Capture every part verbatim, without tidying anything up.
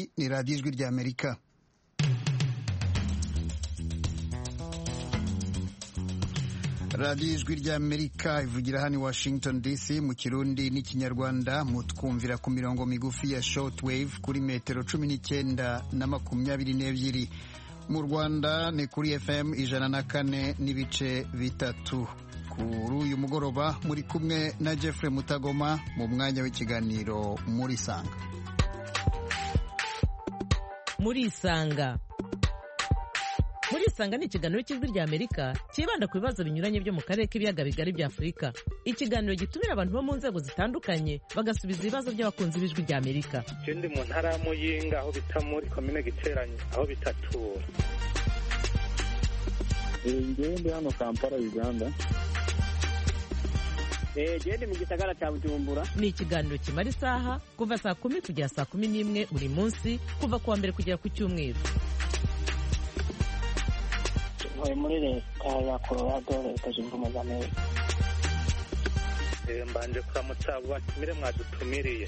Iyi ni radiyo ijwi ry'Amerika. radiyo ijwi ry'Amerika ivugira hano i Washington D C mu Kirundi n'Ikinyarwanda, mutwumvira ku mirongo migufi ya shortwave kuri metero cumi n'icyenda na makumyabiri n'ebyiri. Mu Rwanda ni kuri F M ijana na kane n'ibice bitatu. Kuri uyu mugoroba muri kumwe na Jeffrey Mutagoma mu mwanya w'ikiganiro muri Sanga. Muri Sanga. Muri Sanga ni ikiganiro cy'ijwi ry'Amerika kibanda ku bibazo binyuranye byo mu karere k'ibiyaga bigari bya Afurika. Ikiganiro gitumira abantu bo mu nzego zitandukanye bagasubiza ibibazo by'abakunzi b'ijwi ry'Amerika. Ikindi mu ntara ya Muyinga aho bita muri komine Giteranyi aho bitatura. Ngende hano Kampala Uganda. Eh gende mu gisagara cya Bujumbura. Ni ikiganiro kimara isaha kuva saa kumi kugera saa kumi n'imwe buri munsi kuva kuwa mbere kugera ku cyumweru. Muri leta ya Colorado leta zunze ubumwe za Amerika. Mbanje kuramutsa abo batumire mwadutumiriye.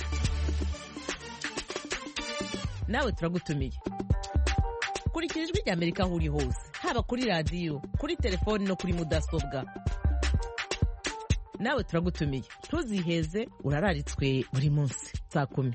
Nawe turagutumiye. Kurikira ijwi ry'Amerika aho uri hose, haba kuri radiyo, kuri telefoni no kuri mudasobwa. Nawe turagutumiye, ntuziheze, urararitswe buri munsi saa kumi.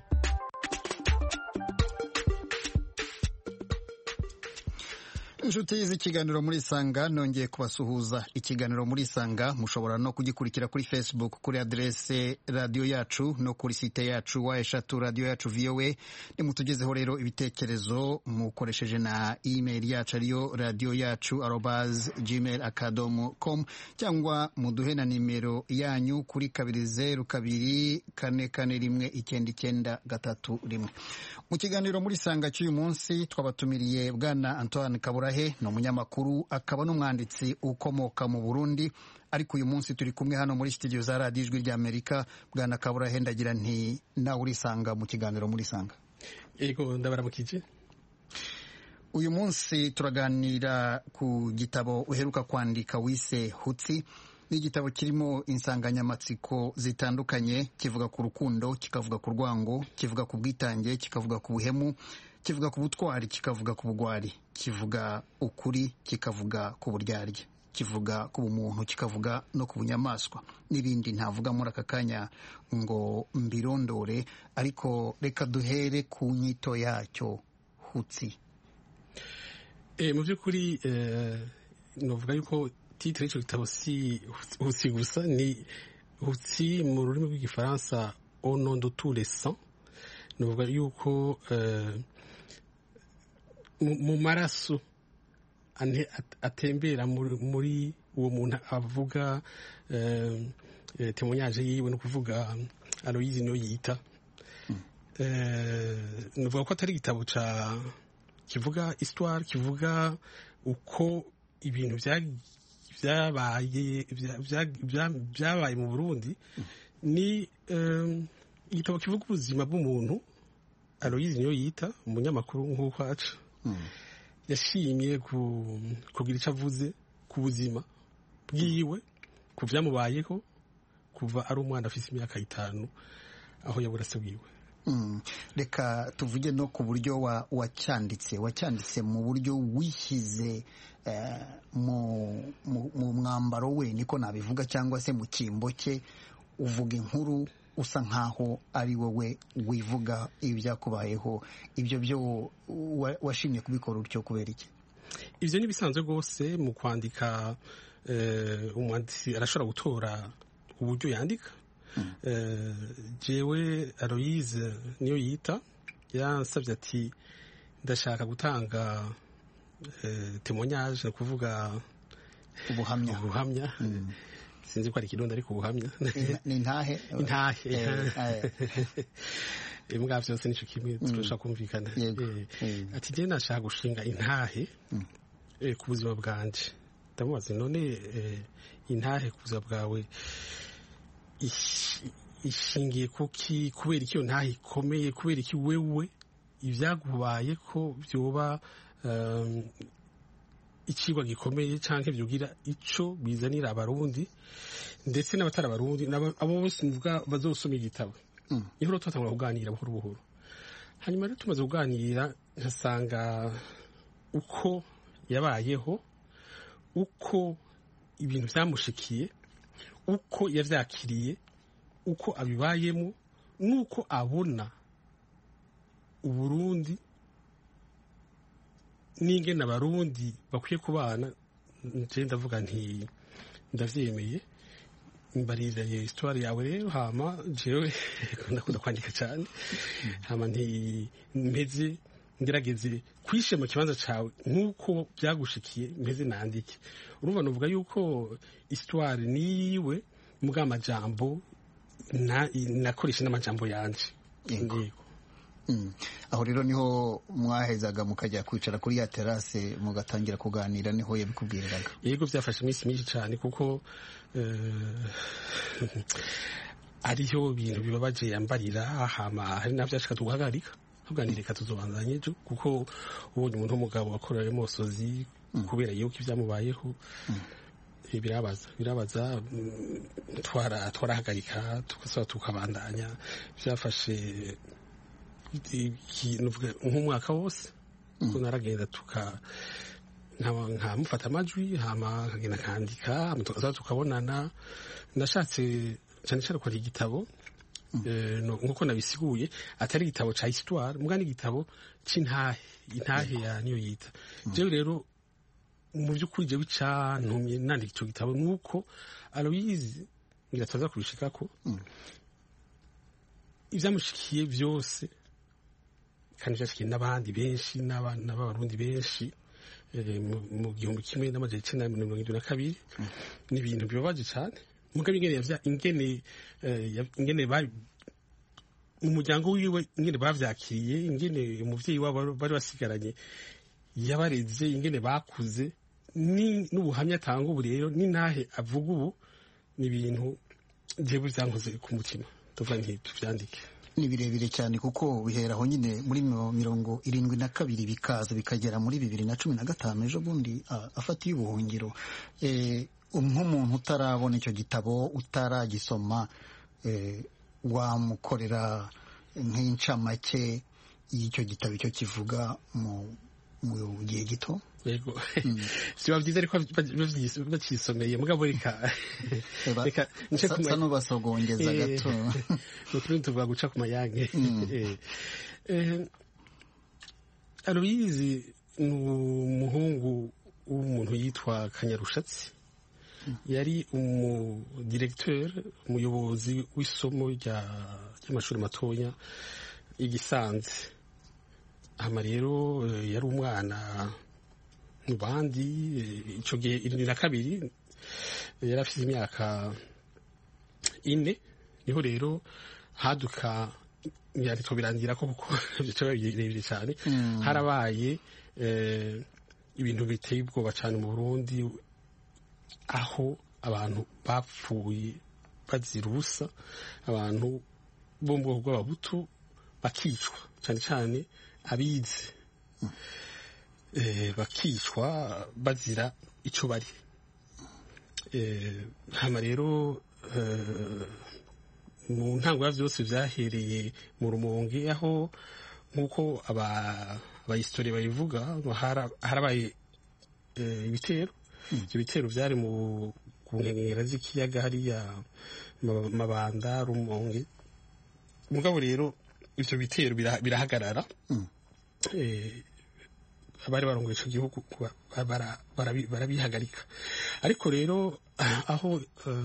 Inshuti z'ikiganiro muri Sanga nongeye kubasuhuza. Ikiganiro muri Sanga mushobora no kugikurikira kuri Facebook kuri adresse radio yacu no kuri site yacu wa eshatu radio yacu V O A. Nimutugezeho rero ibitekerezo mukoresheje na email yacu ariyo radio yacu arobase gmail akadomo com cyangwa muduhe na nimero yanyu kuri kabiri zeru kabiri kane kane rimwe icyenda icyenda gatatu rimwe. Mu kiganiro muri Sanga cy'uyu munsi twabatumiriye bwana Antoine Kaburahe, ni umunyamakuru akaba n'umwanditsi ukomoka mu Burundi, ariko uyu munsi turi kumwe hano muri studio za radiyo ijwi ry'Amerika. Bwana Kaburahe, ndagira nti nawe urisanga mu kiganiro muri Sanga. Yego ndabaramukije. Uyu munsi turaganira ku gitabo uheruka kwandika wise Hutsi. Ni igitabo kirimo insanganyamatsiko zitandukanye, kivuga ku rukundo, kikavuga ku rwango, kivuga ku bwitange, kikavuga ku buhemu, kivuga ku butwari, kikavuga ku bugwari, kivuga ukuri, kikavuga ku buryarya, kivuga ku bumuntu, kikavuga no ku bunyamaswa n'ibindi ntavuga muri aka kanya ngo mbirondore, ariko reka duhere ku nyito yacyo Hutsi. Eh mu by'ukuri eh novuga yuko titre y'icyo gitabo si Hutsi gusa, ni Hutsi mu rurimi rw'igifaransa au nom de tous les saints. Novuga yuko eh mu maraso atembera muri uwo muntu avuga témoignage yiwe, no kuvuga Aloyizi niyo yita. Nuvuga ko atari igitabo ca kivuga histoire, kivuga uko ibintu byabaye byabaye mu Burundi. Ni igitabo kivuga ubuzima bw'umuntu. Aloyizi niyo yita umunyamakuru nk'uko aca yashimye kugira icyo avuze ku buzima bwiwe, ku byamubayeho kuva ari umwana afite imyaka itanu aho yabura se wiwe. Reka tuvuge no ku buryo wacyanditse wacyanditse mu buryo wishyize mu mwambaro we, niko nabivuga, cyangwa se mu cyimbo cye, uvuga inkuru usa nkaho ari wowe wivuga ibyakubayeho. Ibyo byo washimye kubikora utyo kubera iki? Ibyo ni bisanzwe rwose mu kwandika. Umwanditsi arashobora gutora uburyo yandika. Jewe Aloyize niyo yita yansabye ati ndashaka gutanga témoignage, no kuvuga ubuhamya ubuhamya sinzi ko ari ikirundi ariko ubuhamya ni intahe intahe imbwa byose nico kimwe turashaka kumvikana. Ati je nashaka gushinga intahe ku buzima bwanje. Ndamubaza none intahe ku buzima bwawe ishingiye kuki, kubera iki iyo ntahe ikomeye, kubera iki wewe ibyagubaye ko byoba ikigwa gikomeye canke byugira ico bizanira abarundi ndetse n'abatari abarundi abo bose bazosoma igitabo. Niho twatangura kuganira buhoro buhoro. hanyuma rero tumaze kuganira nkasanga uko yabayeho, uko ibintu byamushikiye, uko yavyakiriye, uko abibayemo, nuko abona Uburundi n'ingene abarundi bakwiye kubana. nje ndavuga nti ndavyemeye, mbaririye histoire yawe rero, hama jewe ndakunda kwandika cyane, hama nti mpeze ngerageze kwishe mu kibanza cawe nk'uko byagushikiye, mpeze nandike. Urumva novuga yuko histoire niwe muga amajambo na nakoresha n'amajambo yanje. Yego. Mm. Aho rero niho mwahezaga mukajya kwicara kuri ya terrasse mugatangira kuganira, niho yabikubwiraga? Yego, byafashe iminsi myinshi cyane kuko uh, ariyo bintu bibabaje yambarira, hama hari navyo ashaka tugahagarika tuganirika tuzobanzanye ejo, kuko ubonye umuntu w'umugabo wakorera emosozi mm. kubera yuko ivyamubayeho mm. birabaza birabaza twara twarahagarika tukasaba tukabandanya. Byafashe nk'umwaka wose kuko naragenda tuka nkamufata amajwi, hama nkagenda nkandika, tukaza tukabonana. Nashatse cyane cyane ko ari igitabo nk'uko nabisiguye, atari igitabo ca histoire muga ni igitabo c'intahe, intahe ya niyo yita. Jewe rero mu by'ukuri jewe icantumye nandika ico gitabo nuko Aloyizi ngira tuza kubishikako ivyamushikiye byose, kandi byashikiye n'abandi benshi, n'abana b'abarundi benshi mu gihumbi kimwe n'amajana icenda na mirongo irindwi na kabiri. Ni ibintu bibabaje cyane mugabe ingene yavya ingene ingene bari mu muryango wiwe, ingene bavyakiriye, ingene umuvyeyi wabo bari basigaranye yabareze, ingene bakuze, ni n'ubuhamya atanga ubu rero n'intahe avuga ubu, ni ibintu jewe byankoze ku mutima. Tuvuga nti tuvyandike. Ni birebire cyane kuko biheraho nyine muri mirongo irindwi na kabiri bikaza bikagera muri bibiri na cumi na gatanu ejo bundi afatiye ubuhungiro. Eh, nk'umuntu utarabona icyo gitabo, utaragisoma, eh, wamukorera nk'incamake y'icyo gitabo icyo kivuga mu mu gihe gito? Yego. Siba byiza ariko bakisomeye mugabo reka reka nce kumwe n'ubasogongeza gato. Nukundi tuvuga guca ku mayange. Eh Aloyizi ni umuhungu w'umuntu yitwa Kanyarushatsi. Yari umu directeur, umuyobozi w'isomo ry'amashuri matoya igisanze. Hama rero yari umwana mu bandi, ico gihe irindwi na kabiri yari afite imyaka ine, niho rero haduka byanditswe birangira ko kuko byo birebire cyane. Harabaye ibintu biteye ubwoba cyane mu Burundi, aho abantu bapfuye bazira ubusa, abantu bo mu bwoko bw'abahutu bakicwa, cyane cyane abize eh bakicwa bazira ico bari. Eh hama rero mu ntango ya byose byahereye mu Rumonge, aho nkuko aba abahistorie bayivuga harabaye ibitero. Ibyo bitero byari mu kunkengera z'ikiyaga hariya Mabanda, Rumonge. Mugabo rero ivyo bitero birahagarara. Abari barongoye ico gihugu barabihagarika. Ariko rero aho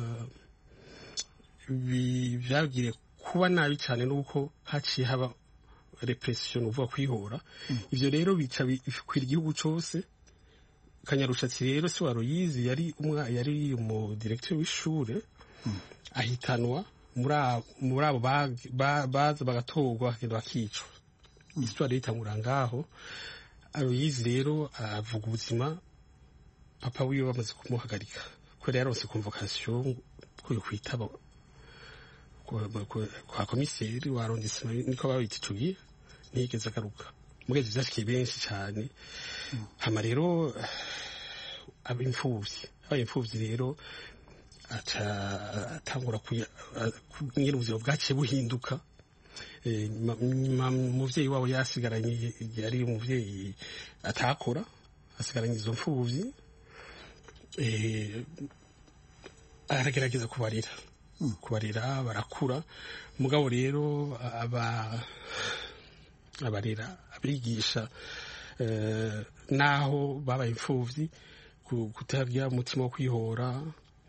byagire kuba nabi cyane nuko haciye haba repression, uvuga kwihora. Ivyo rero bica bikwira igihugu cose. Kanyarushatsi rero si Aloyizi, yari umwa yari umu directeur w'ishure, ahitanwa muri abo baza bagatorwa bakagenda bakicwa. Histoire itangura ngaho. Aloyizi rero avuga ubuzima papa wiwe bamaze kumuhagarika, ko rero yaronse convocation ko yo kwitaba kwa komiseri wa arrondissement, niko babitituye, nigeze agaruka. Mugeze byashikiye benshi cyane. Hama rero abimfuvyi abimfuvyi rero atangura kugira ubuzima bwaciye buhinduka. umuvyeyi wabo yasigaranye yari umuvyeyi atakora asigaranye izo mfuvyi aragerageza kubarira kubarira barakura mugabo rero aba abarera abigisha naho babaye imfuvyi kutarya umutima wo kwihora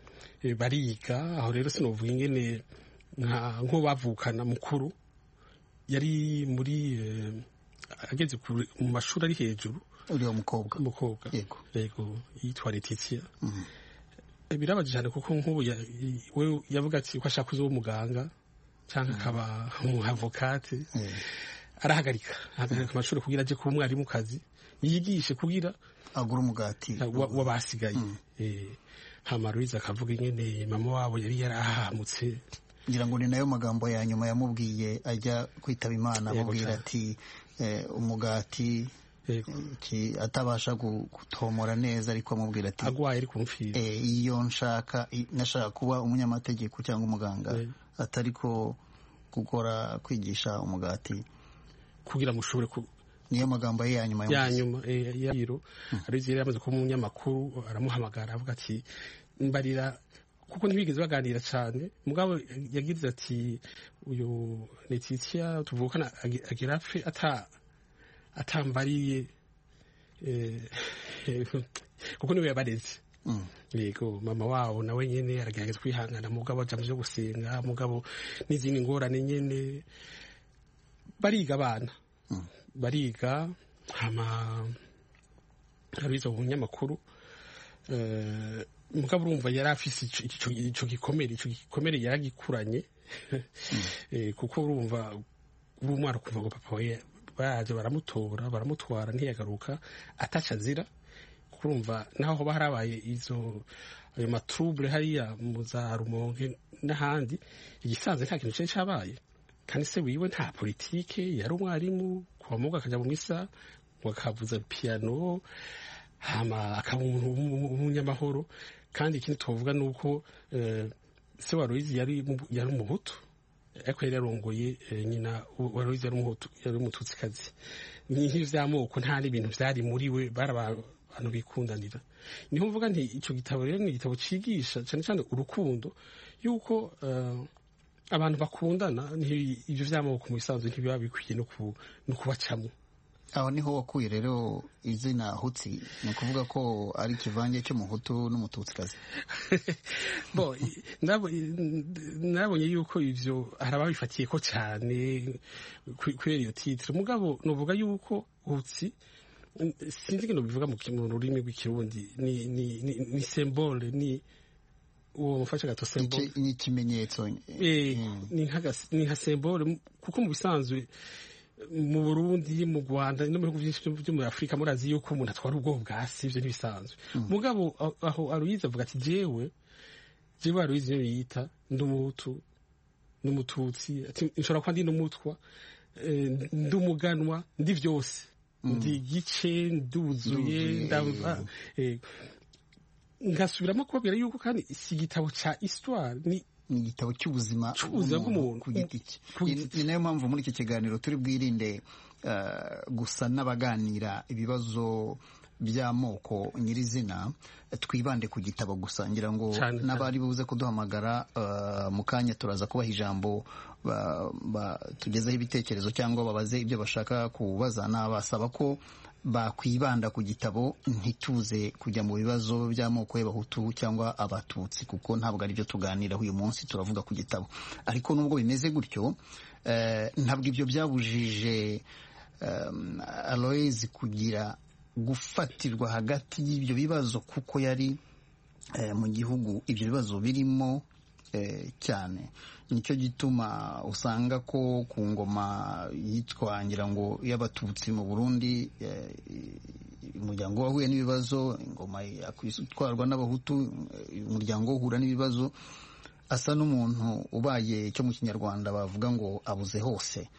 bariga aho rero sinovuga ingene nko bavukana mukuru yari muri ageze mu mashuri ari hejuru uriyo mukobwa umukobwa yego yego yitwa Letitia birabaje cyane kuko nk'ubu we yavuga ati ko ashaka kuza umuganga cyangwa akaba umuavocate arahagarika ahagarika amashuri kugira aje kuba umwarimu kazi yigishe kugira agura umugati wabasigaye eh hama Louise akavuga ingene mama wabo yari yarahamutse ngira ngo ni nayo magambo ya nyuma yamubwiye ajya kwitaba Imana amubwira ati umugati ki atabasha gutomora neza ariko amubwira ati agwaye ari kumfira eh iyo nshaka nashaka kuba umunyamategeko cyangwa umuganga atariko gukora kwigisha umugati kugira mushobore ku niyo magambo ye yanyuma yanyuma yayiro arize yamaze ko umunyamakuru aramuhamagara avuga ati mbarira kuko ntibigeze baganira cyane mugabo yagize ati uyu Letitia tuvukana agira fe ata atambariye eh kuko niwe yabareze yego mama wabo nawe nyene aragerageza kwihangana mugabo aja muje gusenga mugabo n'izindi ngorane nyene bariga abana bariga hama abizo umunyamakuru eh mugabo urumva yari afise ico ico gikomere ico gikomere yaragikuranye eh kuko urumva urumwana kuva ngo papa we baje baramutora baramutwara ntiyagaruka ataca azira kurumva naho baharabaye izo ayo matrouble hariya mu za Rumonge n'ahandi igisanze nta kintu cyari cyabaye kandi se wiwe nta politike yari umwarimu kwa muga akaja mu misa wakavuza piano hama akaba umunyamahoro kandi ikindi tuvuga nuko se wa Louise yari yari umuhutu ariko yari yarongoye nyina wa Louise yari umuhutu yari umututsikazi n'ivyo vy'amoko nta n'ibintu vyari muri we baraba abantu bikundanira niho mvuga nti ico gitabo rero ni igitabo cigisha cyane cyane urukundo yuko abantu bakundana ivyo vy'amoko mu bisanzwe ntibiba bikwiye no kubacamo aho niho wakuye rero izina Hutsi ni ukuvuga ko ari kivange cy'umuhutu n'umututsikazi bo nabonye yuko ivyo harababifatiye ko cyane kubera iyo titre mugabo novuga yuko Hutsi sinzi ngo bivuga mu rurimi rw'ikirundi ni ni ni symbole ni uwo mfasha gato symbole ni ikimenyetso eh ni nka ni nka symbole kuko mu bisanzwe mu Burundi mu Rwanda no mu bihugu byinshi byo muri Afrika murazi yuko umuntu atwara ubwo bwasi ivyo ntibisanzwe mugabo aho Aloyize avuga ati jewe jewe Aloyize yo yita ndumutu n'umututsi ati nshobora kwa ndi n'umutwa ndumuganwa ndi vyose ndi gice nduzuye ndava ngasubiramo kubabwira yuko kandi si igitabo ca histoire ni ni igitabo cy'ubuzima bw'umuntu ku giti cye ni nayo mpamvu muri iki kiganiro turi bwirinde gusa n'abaganira ibibazo by'amoko nyirizina twibande ku gitabo gusa ngira ngo n'abari buze kuduhamagara mu kanya turaza kubaha ijambo tugezeho ibitekerezo cyangwa babaze ibyo bashaka kubaza n'abasaba ko bakwibanda ku gitabo ntituze kujya mu bibazo by'amoko y'abahutu cyangwa abatutsi kuko ntabwo ari byo tuganiraho uyu munsi turavuga ku gitabo ariko nubwo bimeze gutyo ntabwo ibyo byabujije Aloyize kugira gufatirwa hagati y'ibyo bibazo kuko yari mu gihugu ibyo bibazo birimo cyane nicyo gituma usanga ko ku ngoma yitwa ngira ngo y'abatutsi mu Burundi umuryango wahuye n'ibibazo ingoma yakwitwarwa n'abahutu umuryango uhura n'ibibazo asa n'umuntu ubaye cyo mu kinyarwanda bavuga ngo abuze hose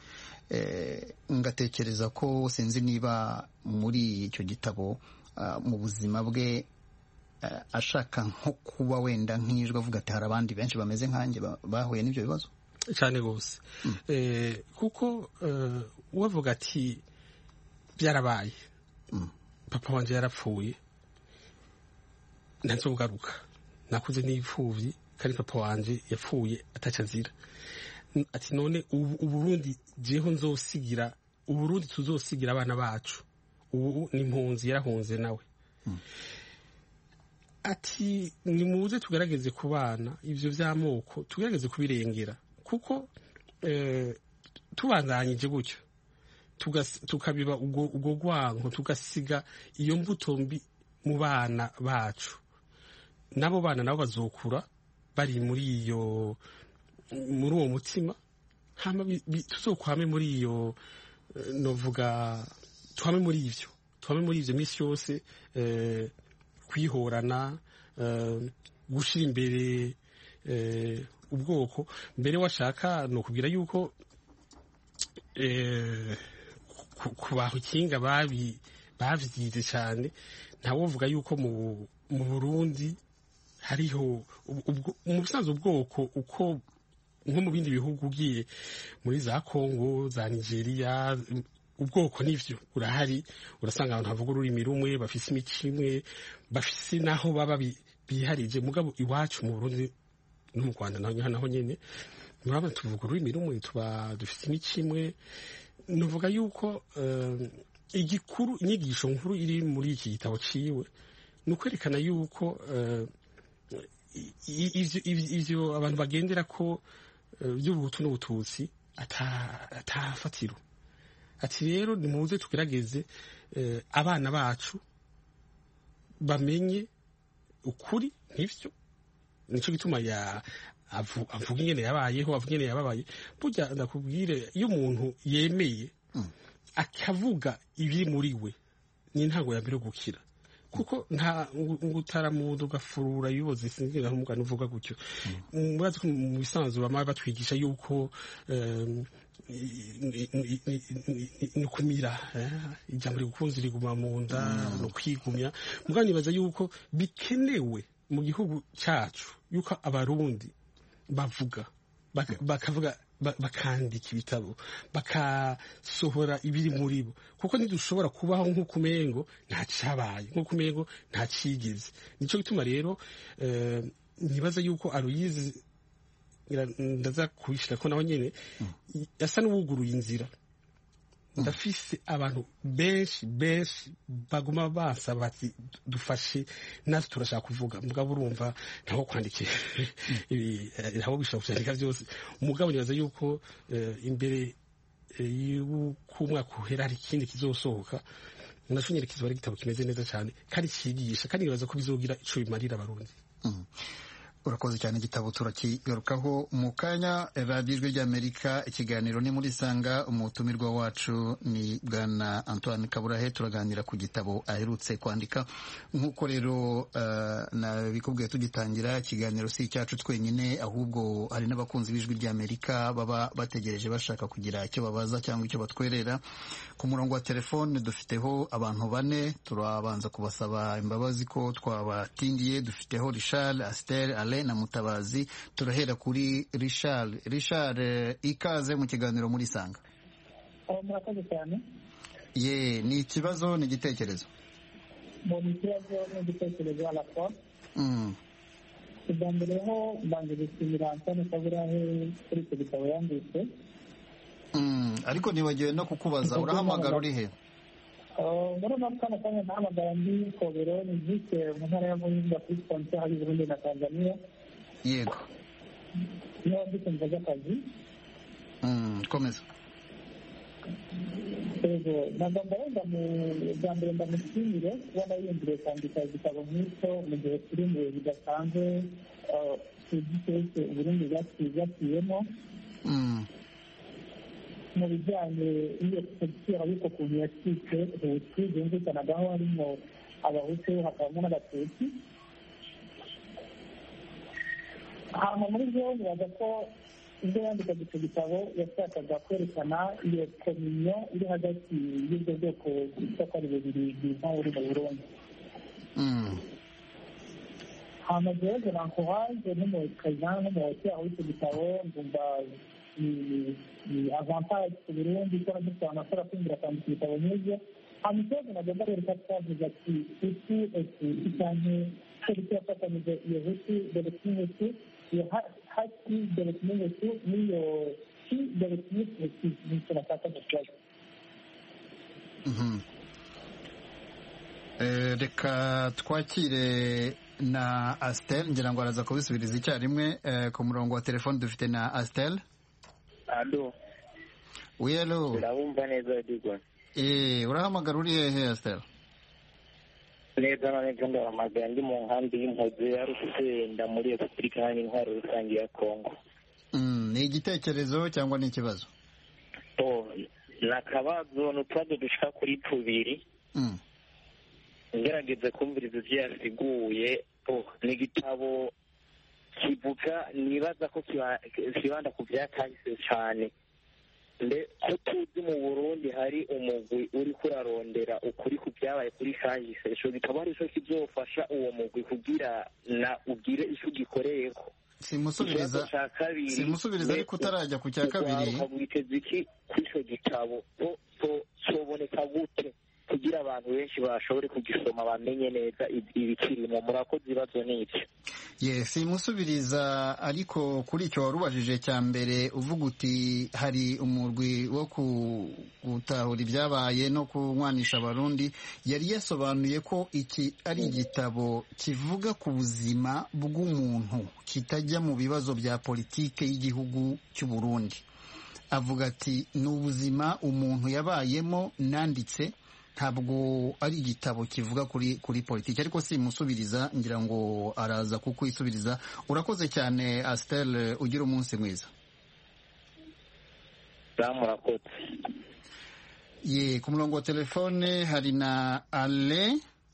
ngatekereza ko sinzi niba muri icyo gitabo mu buzima bwe ashaka nko kuba wenda nk'ijwi avuga ati hari abandi benshi bameze nkanjye bahuye n'ibyo bibazo cyane rwose kuko uwavuga ati byarabaye papa wanje yarapfuye ntazogaruka nakuze n'ipfuvyi kandi papa wanje yapfuye atacazira ati none uburundi jeho nzosigira uburundi tuzosigira abana bacu ubu ni impunzi yarahunze nawe ati nimuze tugerageze ku bana ivyo vy'amoko tugerageze kubirengera kuko tubandanyije gutyo tukabiba ubwo rwanko tugasiga iyo mbuto mbi mu bana bacu nabo bana nabo bazokura bari muri iyo muri uwo mutima hama tuzokwame muri iyo novuga tuhame muri ivyo tuhame muri ivyo misi yose kwihorana gushira imbere ubwoko mbere washaka no kugira yuko kubaho ikinga babi bavyize cyane ntawovuga yuko mu mu Burundi hariho mu busanzwe ubwoko uko nko mu bindi bihugu ugiye muri za Kongo za Nigeria ubwoko nivyo urahari urasanga abantu havuga ururimi rumwe bafise imico imwe bafise naho baba biharije mugabo iwacu mu Burundi no mu Rwanda naho nyene murabona tuvuga ururimi rumwe tuba dufise imico imwe nuvuga yuko igikuru inyigisho nkuru iri muri iki gitabo ciwe nukwerekana yuko ivyo abantu bagendera ko by'ubuhutu n'ubututsi atafatiro ati rero nimuze tugerageze abana bacu bamenye ukuri nk'ivyo nico gituma ya avuga ingene yabayeho avuga ingene yababaye burya ndakubwire iyo umuntu yemeye akavuga ibiri muri we ni ntago yambere gukira kuko nta ngutaramundo gafurura yuboze singira nk'umugani uvuga gutyo murazi ko mu bisanzwe bama batwigisha yuko nukumira ijambo rigukunze riguma mu nda no kwigumya mugani baza yuko bikenewe mu gihugu cyacu yuko abarundi bavuga bakavuga bakandika ibitabo bakasohora ibiri muri bo kuko ntidushobora kubaho nk'uko umengo nta cyabaye nk'uko umengo nta cyigeze nico gituma rero nibaza yuko Aloyize ndaza kubishira ko naho nyene yasa n'ubuguruye inzira ndafise abantu benshi benshi baguma basaba bati dufashe natwe turashaka kuvuga mugabo urumva ntaho kwandikira ibi ntaho bishobora kuvyandika byose umugabo nibaza yuko imbere y'ukumwaka uhera hari ikindi kizosohoka nashonyere kizoba ari igitabo kimeze neza cyane kandi cyigisha kandi nibaza ko bizogira ico bimarira abarundi. Urakoze cyane igitabo turakigarukaho mu kanya. Radiyo Ijwi ry'Amerika, ikiganiro ni muri Sanga. Umutumirwa wacu ni Bwana Antoine Kaburahe, turaganira ku gitabo aherutse kwandika. Nk'uko rero uh, nabikubwiye tugitangira, ikiganiro si icyacu twenyine, ahubwo hari n'abakunzi b'Ijwi ry'Amerika baba bategereje bashaka kugira icyo babaza cyangwa icyo batwerera. Ku murongo wa telefone dufiteho abantu bane, turabanza kubasaba imbabazi ko twabatindiye. Dufiteho Richard, Astel, na Mutabazi. Turahera kuri Richard. Richard, ikaze mu kiganiro muri Sanga. Murakoze cyane. Ye, ni ikibazo ni igitekerezo? Mu ikibazo n'igitekerezo à la fois. Mm. Ubwa mbere ho mbanje gushimira Antoine Kaburahe kuri icyo gitabo yanditse. Mm. Ariko nibagiwe no kukubaza, urahamagara uri he? muri uno kanya kanya nahamagara ndi Kobero, ni vise mu ntara ya Muyinga kuri frontiere y'u Burundi na Tanzania. Yego. Niyo ndiko mvuga akazi. Mm, komeza. Ego, nagomba wenda mu bwa mbere ndamushimire kubona yiyumviriye kwandika igitabo nk'icyo mu gihe kiri imbere bidasanzwe cyose Uburundi bwakiyemo. Mm. mu bijyanye n'iyo politiki ariko ukuntu yacitse ubutu byumvikanagaho harimo abahutu hakabamo n'abatutsi. hanyuma muri byo bibaza ko ibyo yandikaga icyo gitabo yashakaga kwerekana iyo kominyo iri hagati y'ubwo bwoko bwitwa ko ari bubiri bwiza buri mu Burundi. hanyuma rero nankohaje n'umukazi n'umuhoti aho icyo gitabo ndumva ni avantage ku Burundi ko dufite amasura kwinjira kwandika ibitabo nk'ibyo. hanyuma ikibazo nagomba rero twavuze ati hutu etuti cyane ko duto yafatanyije iyo hutu dore kimwetu iyo hati dore kimwetu n'iyo ki dore kimwetu nicyo nashaka mu kibazo. reka twakire na Astel ngira ngo araza kubisubiriza icyarimwe. Ku murongo wa telefone dufite na Astel. Alo. Oui, alo. Urabumva neza Digwa? Eh, urahamagara uri hehe Astel? Neza na neza ndahamagara ndi mu nkambi y'impunzi ya Rusenda muri Repubulika Iharanira Intwaro Rusange ya Kongo. Mm, ni igitekerezo cyangwa ni ikibazo? Oh, nakabazo n'utwado dushika kuri tubiri. Mm. Ngerageze kumviriza ivyo yasiguye. Oh, ni igitabo kivuga nibaza ko kibanda ku vyakahise cyane. Mbe ko tuzi mu Burundi hari umugwi uri kurarondera ukuri ku byabaye kuri kahise, ico gitabo ari cyo kizofasha uwo mugwi kugira na ugire ico gikoreyeko. Simusubiriza simusubiriza ariko utarajya ku cya kabiri. Ukabwiteza iki kw'ico gitabo so so soboneka gute kugira abantu benshi bashobore kugisoma bamenye neza ibikirimo. Murakoze ibibazo n'ibyo. Yes, simusubiriza ariko kuri icyo warubajije cya mbere uvuga uti hari umurwi wo gutahura ibyabaye no kunywanisha abarundi, yari yasobanuye ko iki ari igitabo kivuga ku buzima bw'umuntu kitajya mu bibazo bya politike y'igihugu cy'u Burundi. Avuga ati ni ubuzima umuntu yabayemo nanditse, ntabwo ari igitabo kivuga kuri kuri politiki, ariko simusubiriza ngira ngo araza kukwisubiriza. Urakoze cyane Astel, ugira umunsi mwiza. Murakoze. Ye, ku murongo wa telefone hari na Ale.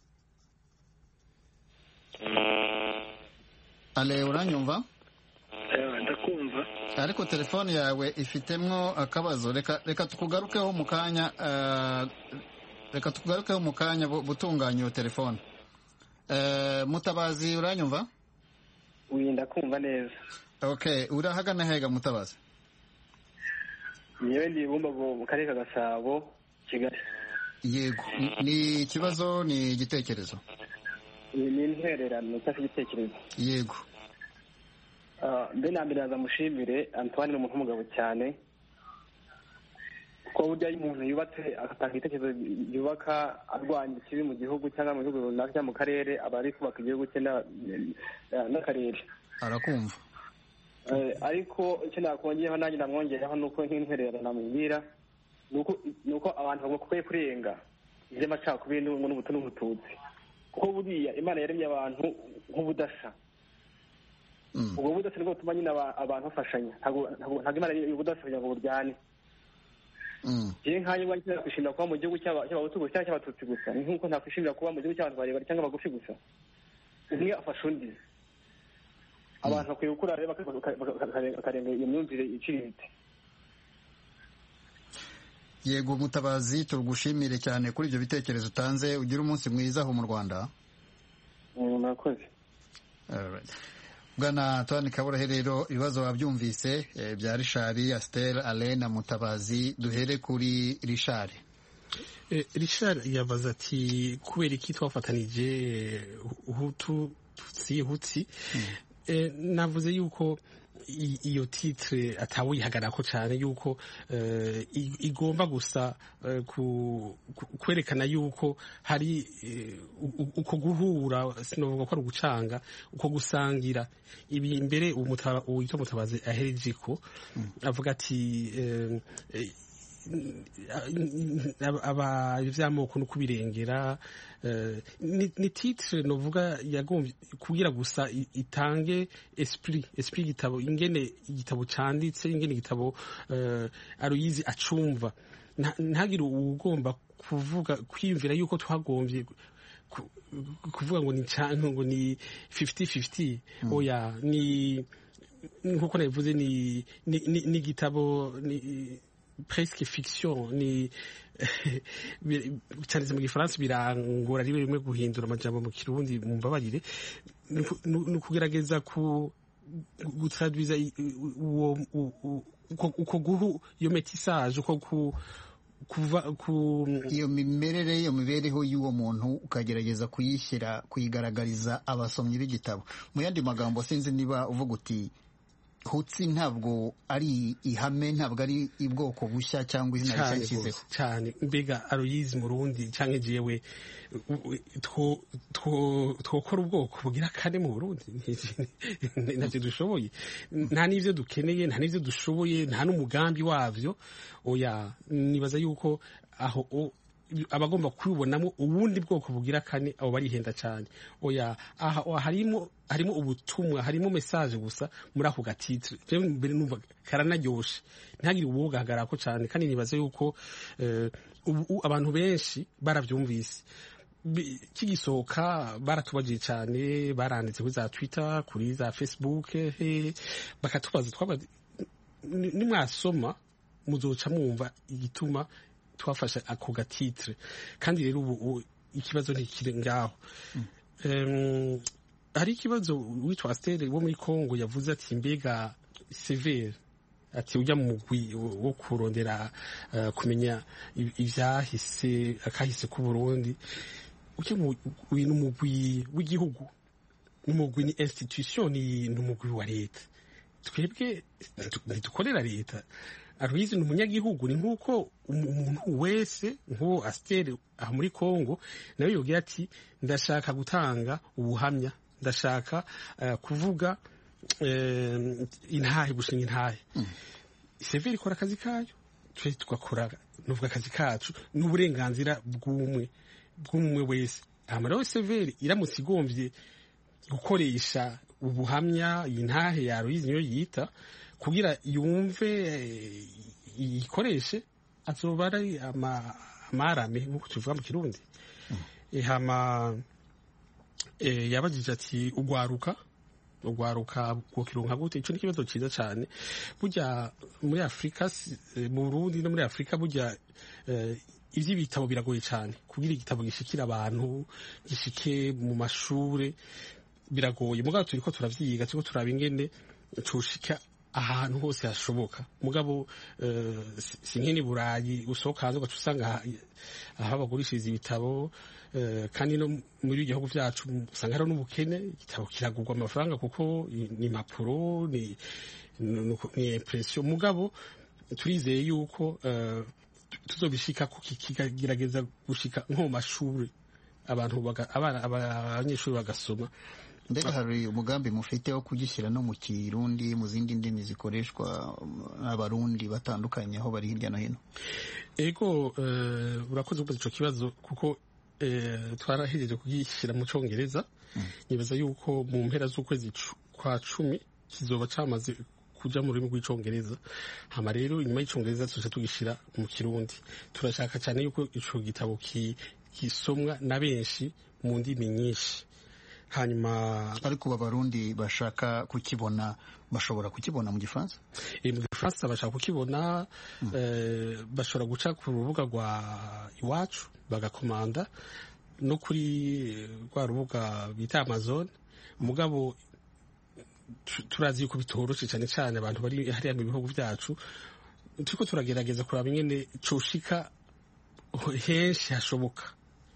Ale, uranyumva? Eh, ndakumva. Ariko telefone yawe ifitemwo akabazo. Reka reka tukugarukeho mu kanya. Uh, reka tukugarukeho mu kanya butunganya iyo telefone. Uh, Mutabazi, uranyumva? Winda kumva neza. Okay, urahagana hega Mutabazi? Yewe ndi bumba mu karere ka Gasabo, Kigali. Yego, ni ikibazo ni igitekerezo? Ni intererano cyangwa igitekerezo. Yego. Ah, mbe nambere azamushimire Antoine ni umuntu w'umugabo cyane. Ko burya umuntu yubatse agatanga igitekerezo yubaka arwanya ikibi mu gihugu cyangwa mu gihugu runaka mu karere, aba ari kubaka igihugu cye n'akarere. Arakumva. Ariko icyo nakongeraho nanjye namwongeraho nuko nk'intererano namubwira nuko nuko abantu bakwiye kurenga iby'amacakubiri n'ubutu n'ubututsi, kuko buriya Imana yaremye abantu nk'ubudasa. Ubwo budasa nibwo butuma nyine abantu bafashanya, ntabwo Imana y'ubudasa kugira ngo buryane. Yewe nkanjye ubwanjye nakwishimira kuba mu gihugu cy'abahutu gusa cyangwa cy'abatutsi gusa, ni nk'uko nakwishimira kuba mu gihugu cy'abantu barebare cyangwa abagufi gusa. Umwe afasha undi. Abantu bakwiye gukura rero bakarenga iyo myumvire iciriritse. Yego Mutabazi, tugushimire cyane kuri ibyo bitekerezo utanze. Ugira umunsi mwiza aho mu Rwanda. Murakoze. Bwana Antoine Kaburahe, rero ibibazo wabyumvise bya Richard, Astel, Alain na Mutabazi. Duhere kuri Richard. Richard yabaza ati kubera iki twafatanije Hutu Tutsi Hutsi. Navuze yuko iyo titre atawihagarako cyane, yuko igomba gusa kwerekana yuko hari uko guhura, sinovuga ko ari ugucanga, uko gusangira ibi imbere. Uwitwa Mutabazi ahereje ko avuga ati aba ivy'amoko no kubirengera. Ni titre novuga yagombye kugira gusa itange esprit esprit gitabo, ingene igitabo canditse, ingene igitabo Aloyizi acumva. Ntagire ugomba kuvuga kwiyumvira yuko twagombye kuvuga ngo ni canke ngo ni fifty fifty. Oya, ni nkuko nabivuze, ni ni gitabo ni presque fiction, ni cyanditse mu Gifaransa birangora rimwe rimwe guhindura amajambo mu Kirundi, mumbabarire. Ni ukugerageza ku gutraduiza uko guhu iyo métissage uko ku kuva ku iyo mimerere iyo mibereho y'uwo muntu ukagerageza kuyishyira kuyigaragariza abasomyi b'igitabo. Mu yandi magambo sinzi niba uvuga uti Hutsi ntabwo ari ihame, ntabwo ari ibwoko bushya cyangwa izina rishya nshyizeho cyane. Mbega Aloyizi Murundi cyangwa jewe twokora ubwoko bugira kane mu Burundi ntacyo dushoboye, nta n'ivyo dukeneye, nta n'ivyo dushoboye, nta n'umugambi wavyo. Oya, nibaza yuko aho abagomba kubibonamo ubundi bwoko bugira kane abo barihenda cyane. Oya, aha harimo harimo ubutumwa, harimo message gusa muri ako gatitre. Je mbere numva karanaryoshe, ntagire ubugahagarara ko cyane, kandi nibaza yuko uh, ubu abantu benshi baravyumvise kigisohoka, baratubagiye cyane, baranditse kuri za Twitter, kuri za Facebook, he, bakatubaza twaba nimwasoma muzoca mwumva igituma twafasha ako gatitre. Kandi rero ubu ikibazo ntikiri ngaho. mm. um, hari ikibazo witwa Astere wo muri Kongo yavuze ati mbega severe, ati ujya mu mugwi wo kurondera uh, kumenya ivyahise akahise ku Burundi, ujya mu mugwi w'igihugu, n'umugwi ni institution, ni umugwi wa leta. Twebwe ntidukorera leta. Aloyizi ni umunyagihugu, ni nk'uko umuntu wese nk'uwo Astere aha muri Kongo nawe yogira ati ndashaka gutanga ubuhamya, ndashaka uh, kuvuga uh, intahe, gushinga intahe. mm. Severi ikora akazi kayo, twe tugakora nuvuga akazi kacu n'uburenganzira bw'umwe bw'umwe wese. Amara Severi iramutse igomvye gukoresha ubuhamya intahe ya Aloyizi niyo yita kugira yumve ikoreshe, azoba ari amarame nk'uko tuvuga mu Kirundi. mm. hama e, yabajije ati ugwaruka ugwaruka bwokironka gute? Ico ni kibazo ciza cyane. Burya muri Afrika, mu Burundi no muri Afrika, burya e, ivy'ibitabo biragoye cyane kugira igitabo gishikira abantu, gishike mu mashure, biragoye. Mugabo turiko turavyiga, turiko turaba ingene cushika ahantu hose hashoboka. Mugabo uh, sinkini Burayi usohoka hanze ugaca usanga aho bagurishiriza ibitabo, uh, kandi no muri igihugu vyacu usanga hari n'ubukene. Igitabo kiragurwa amafaranga kuko ni impapuro, ni ni impression. Mugabo turizeye yuko uh, tuzobishika ko kigerageza gushika nko mu mashuri, abantu abana abanyeshuri bagasoma. Mbega hari umugambi mufite wo kugishyira no mu Kirundi, mu zindi ndimi zikoreshwa n'abarundi batandukanye aho bari hirya no hino? Ego, uh, urakoze kubaza ico kibazo kuko uh, twarahejeje kugishyira mu Congereza. mm. Nibaza yuko mu mpera z'ukwezi kwa cumi kizoba camaze kuja mu rurimi rw'icongereza. Hama rero inyuma y'icongereza tuza tugishira mu Kirundi. Turashaka cyane yuko ico gitabo kisomwa na benshi mu ndimi nyinshi. Hanyuma ariko abarundi bashaka kukibona bashobora kukibona mu Gifaransa? E, mu Gifaransa bashaka kukibona. mm. eh, bashobora guca ku rubuga rwa Iwacu bagakomanda no kuri rwa rubuga bita Amazon. Mugabo turazi yuko bitoroshe cyane cyane abantu bari hariya mu bihugu byacu. Turiko turagerageza kuraba ingene coshika henshi hashoboka.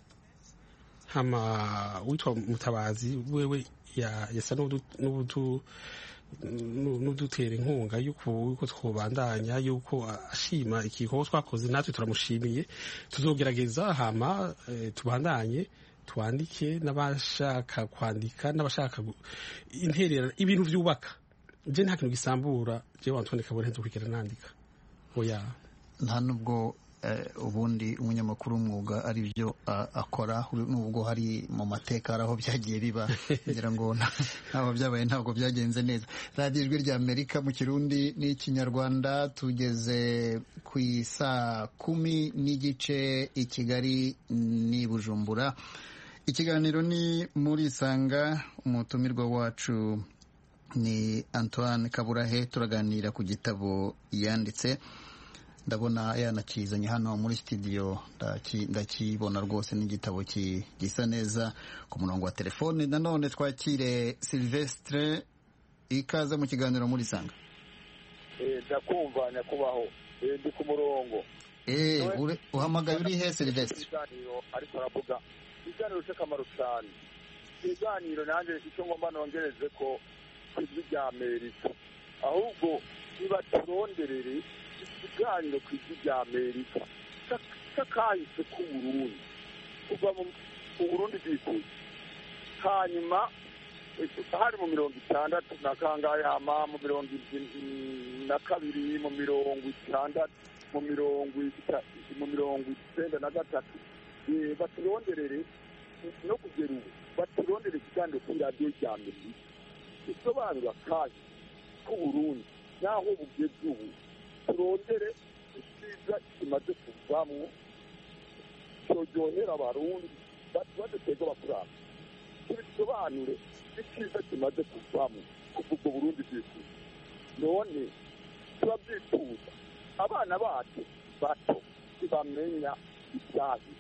Hama witwa Mutabazi wewe yasa n'ubutu n'udutera inkunga yuko twobandanya, yuko ashima ikigo twakoze, natwe turamushimiye. Tuzogerageza hama e, tubandanye twandike n'abashaka kwandika n'abashaka interera ibintu vyubaka. Je nta kintu gisambura je Antoine Kabore nzo kwigera nandika. Oya, nta nubwo Uh, ubundi umunyamakuru umwuga ari byo uh, akora, nubwo hari mu mateka aho byagiye biba ngira ngo ntabwo byabaye, ntabwo byagenze neza. Radio Ijwi rya Amerika mu Kirundi n'Ikinyarwanda, tugeze ku isaa kumi n'igice i Kigali ni Bujumbura. Ikiganiro ni muri Sanga, umutumirwa wacu ni Antoine Kaburahe. Turaganira ku gitabo yanditse, ndabona yanakizanye hano muri studio, ndakibona rwose n'igitabo gisa neza. Ku murongo wa telefone nanone twakire Silvestre, ikaze mu kiganiro muri Sanga. ndakumva nyakubaho ndi ku murongo uhamagaye uri he Silvestre? Ikiganiro ariko aravuga ikiganiro cy'akamaro cyane. Ikiganiro nanjye icyo ngomba nongereze ko ijwi rya Amerika ahubwo niba turonderere ikiganiro ku ijwi rya Amerika cy'akahise k'Uburundi kuva mu Burundi bwikuye hanyuma hari mu mirongo itandatu na kangahe hama mu mirongo na kabiri mu mirongo itandatu mu mirongo mu mirongo icyenda na gatatu baturonderere no kugera ubu baturondere ikiganiro kuri radiyo rya Amerika isobanura kandi k'Uburundi naho bugeze ubu turondere icyiza kimaze kuvamwo cyoryohera abarundi badutega abakurambere tubisobanure icyiza kimaze kuvamwo kuva ubwo Burundi bwikuye none turabyifuza abana bacu bato ntibamenya ibyahi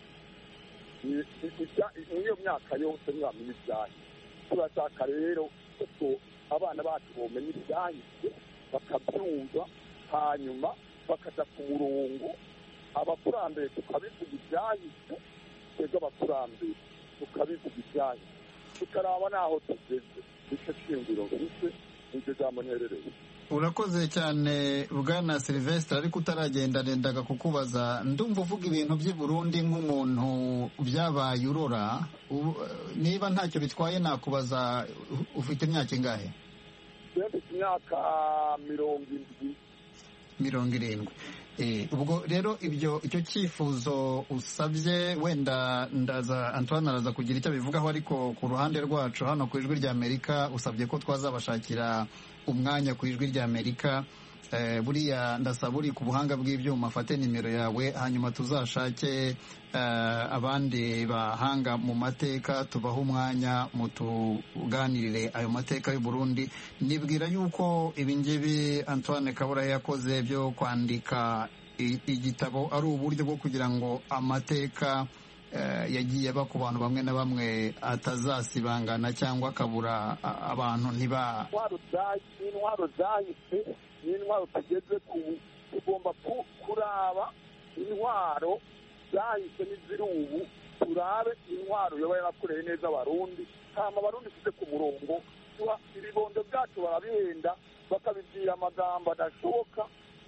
niyo myaka yose ntibamenya ibyahi turashaka rero ko abana bacu bomenya ibyahise bakabyumva hanyuma bakaja ku murongo abakurambere tukabivuga ibyahise twebwe abakurambere tukabivuga ibyahise tukaraba n'aho tugeze nicyo shingiro mfise nicyo jambo nterereye. Urakoze cyane Bwana Silvestre, ariko utaragenda nendaga kukubaza, ndumva uvuga ibintu by'i Burundi nk'umuntu byabaye urora, niba ntacyo bitwaye nakubaza ufite imyaka ingahe? Mfite imyaka mirongo indwi. mirongo irindwi. Ubwo rero ibyo icyo cyifuzo usabye wenda ndaza Antoine araza kugira icyo bivugaho, ariko ku ruhande rwacu hano ku ijwi rya Amerika usabye ko twazabashakira umwanya ku ijwi rya Amerika. Buriya ndasaba uri ku buhanga bw'ibyuma afate nimero yawe, hanyuma tuzashake abandi bahanga mu mateka tubaha umwanya mutuganirire ayo mateka y'u Burundi. Nibwira yuko ibingibi Antoine Kabura yakoze byo kwandika igitabo ari uburyo bwo kugira ngo amateka yagiye aba ku bantu bamwe na bamwe atazasibangana cyangwa akabura abantu ntiba intwaro zahise n'intwaro tugeze ku tugomba kuraba intwaro zahise n'iziri ubu, turabe intwaro yoba yarakoreye neza abarundi, hama abarundi tuze ku murongo, ibibondo byacu barabihenda bakabibwira amagambo adashoboka,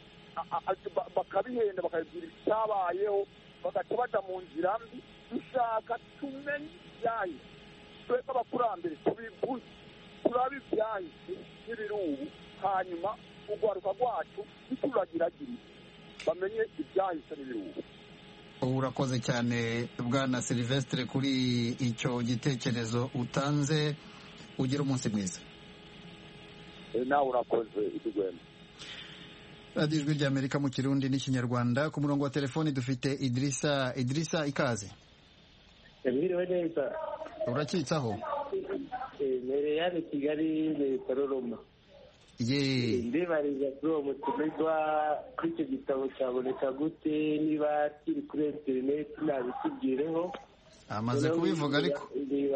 bakabihenda bakabibwira icyabayeho, bagaca baja mu nzira mbi. Dushaka tumenye ibyahise, twebwe abakurambere tubivuze, turabe ibyahise n'ibiri ubu, hanyuma urwaruka rwacu ntituragiragire bamenye ibyahise n'ibiri ubu. Urakoze cyane Bwana Silvestre kuri icyo gitekerezo utanze, ugira umunsi mwiza. Nawe urakoze idugwema. Radio Ijwi rya Amerika mu Kirundi n'Ikinyarwanda. Ku murongo wa telefoni dufite Idrissa. Idrissa, ikaze. Mwiriwe neza. Urakitsaho? Mere yari Kigali ne Tororoma. Ye. Ndibariza kuri uwo mutumirwa kuri icyo gitabo cyaboneka gute, niba kiri kuri internet nabitubwireho. Amaze kubivuga ariko.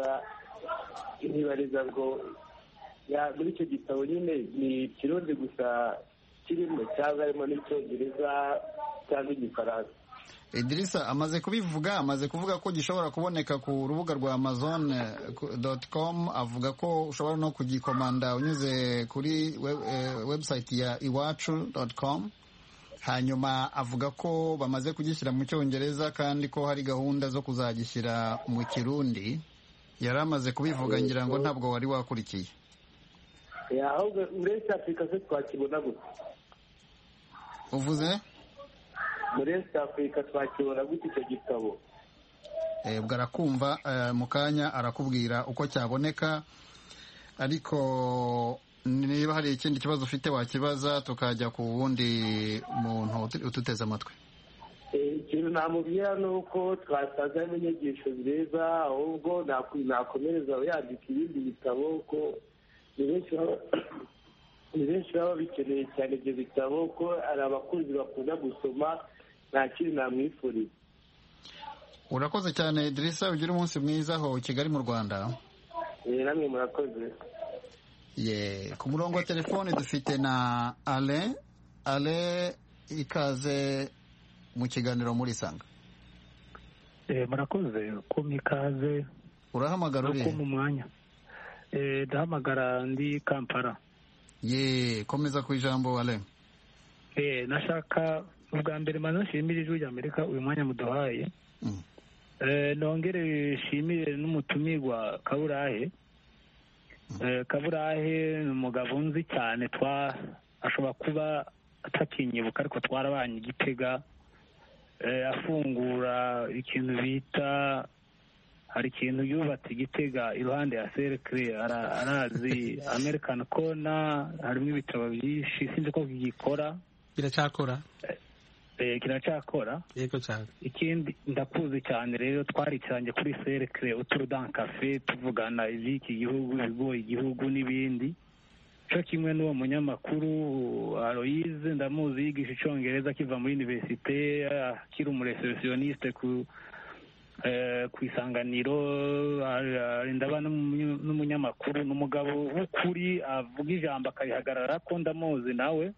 Ndibariza ngo ya muri icyo gitabo nyine ni Kirundi gusa kirimo cyangwa harimo n'icyongereza cyangwa igifaransa? Idrissa amaze kubivuga, amaze kuvuga ko gishobora kuboneka ku rubuga rwa amazon dot com, avuga ko ushobora no kugikomanda unyuze kuri web, eh, website ya iwacu dot com. Hanyuma avuga ko bamaze kugishyira mu cyongereza kandi ko hari gahunda zo kuzagishyira mu Kirundi. Yari amaze kubivuga, ngira ngo ntabwo wari wakurikiye. Ya ahubwo muri Afrika se twakibona gute? Uvuze? Muri Afrika twakibona gute icyo gitabo? Eh, ubwo arakumva mu kanya arakubwira uko cyaboneka, ariko niba hari ikindi kibazo ufite wakibaza tukajya ku wundi muntu ututeze amatwi. Ikintu namubwira ni uko twasaza n'inyigisho nziza, ahubwo nakomereza yandika ibindi bitabo, ko ni benshi baba bikeneye cyane ibyo bitabo, ko ari abakunzi bakunda gusoma, nta kindi namwifuriza. Urakoze cyane Idrissa, ugira umunsi mwiza aho Kigali mu Rwanda. Eh, namwe murakoze. Ye, ku murongo wa telefone dufite na Alain. ale ikaze mu kiganiro muri sanga. Murakoze kumpa ikaze. Urahamagara uri mu mwanya? Ndahamagara ndi Kampala. Ye komeza ku ijambo ale. Nashaka ubwa mbere maze nshimire ijwi ry'Amerika uyu mwanya muduhaye. Nongere nshimire n'umutumirwa Kaburahe. Kaburahe ni umugabo nzi cyane, twa ashobora kuba atakinyibuka ariko twarabanye Gitega, afungura ikintu bita, hari ikintu yubatse Gitega iruhande ya Cercle, arazi American Corner, harimo ibitabo byinshi, sinzi ko gikora. Biracyakora? Eh, kiracyakora. Yego cyane. Ikindi ndakuzi cyane rero, twarikiranye kuri Cercle uturudan cafe tuvugana iby'iki gihugu, ibigoye igihugu n'ibindi. Cyo kimwe n'uwo munyamakuru Aloise, ndamuzi yigisha icyongereza akiva muri universite, akiri umureceptioniste ku eh ku Isanganiro, ndaba n'umunyamakuru n'umugabo w'ukuri avuga ijambo akayihagarara ko ndamuzi nawe.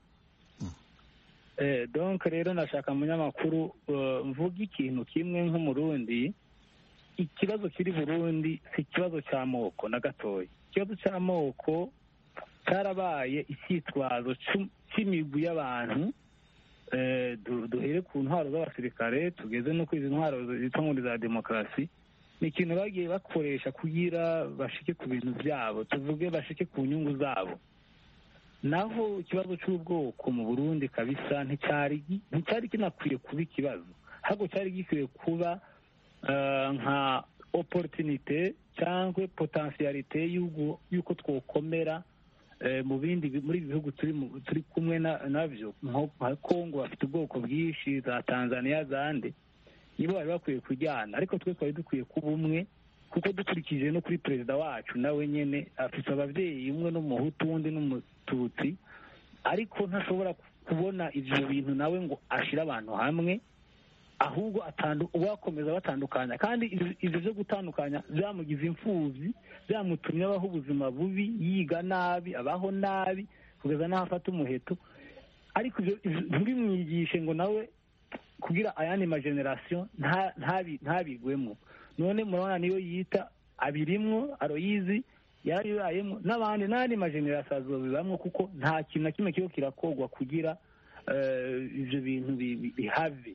Eh, donc rero nashaka munyamakuru uh, mvuga ikintu kimwe nk'umurundi, ikibazo kiri Burundi si ikibazo cy'amoko na gatoya. Ikibazo cy'amoko cyarabaye icyitwazo cy'imigwi y'abantu, eh, duhere ku ntwaro z'abasirikare tugeze no kwizi ntwaro zitwa ngo za demokarasi. Ni ikintu bagiye bakoresha kugira bashike ku bintu byabo, tuvuge bashike ku nyungu zabo. Naho ikibazo cy'ubwoko mu Burundi kabisa nticyari nticyari kinakwiye kuba ikibazo, ahubwo cyari gikwiye kuba uh, nka opportunité cyangwa potentialité y'uko twokomera uh, mu bindi muri bihugu turi turi kumwe navyo, nka Kongo bafite ubwoko bwinshi, za Tanzania zande, nibo bari bakwiye kujyana, ariko twe twari dukwiye kuba umwe, kuko dukurikije no kuri perezida wacu nawe nyene afite abavyeyi, umwe n'umuhutu undi n'umututsi, ariko ntashobora kubona ivyo bintu nawe ngo ashira abantu hamwe, ahubwo atandu uwakomeza batandukanya, kandi ivyo byo gutandukanya byamugize imfuvyi, byamutumye abaho ubuzima bubi, yiga nabi, abaho nabi, kugeza naho afata umuheto. Ariko ivyo ntibimwigishe ngo nawe kugira ayandi ma generation nta ntabigwemo. None murabona niyo yita abirimwo, Aloise yari yayemo, n'abandi n'andi ma generation azobibamwo, kuko nta kintu na kimwe kiyo kirakogwa kugira ivyo bintu bihave.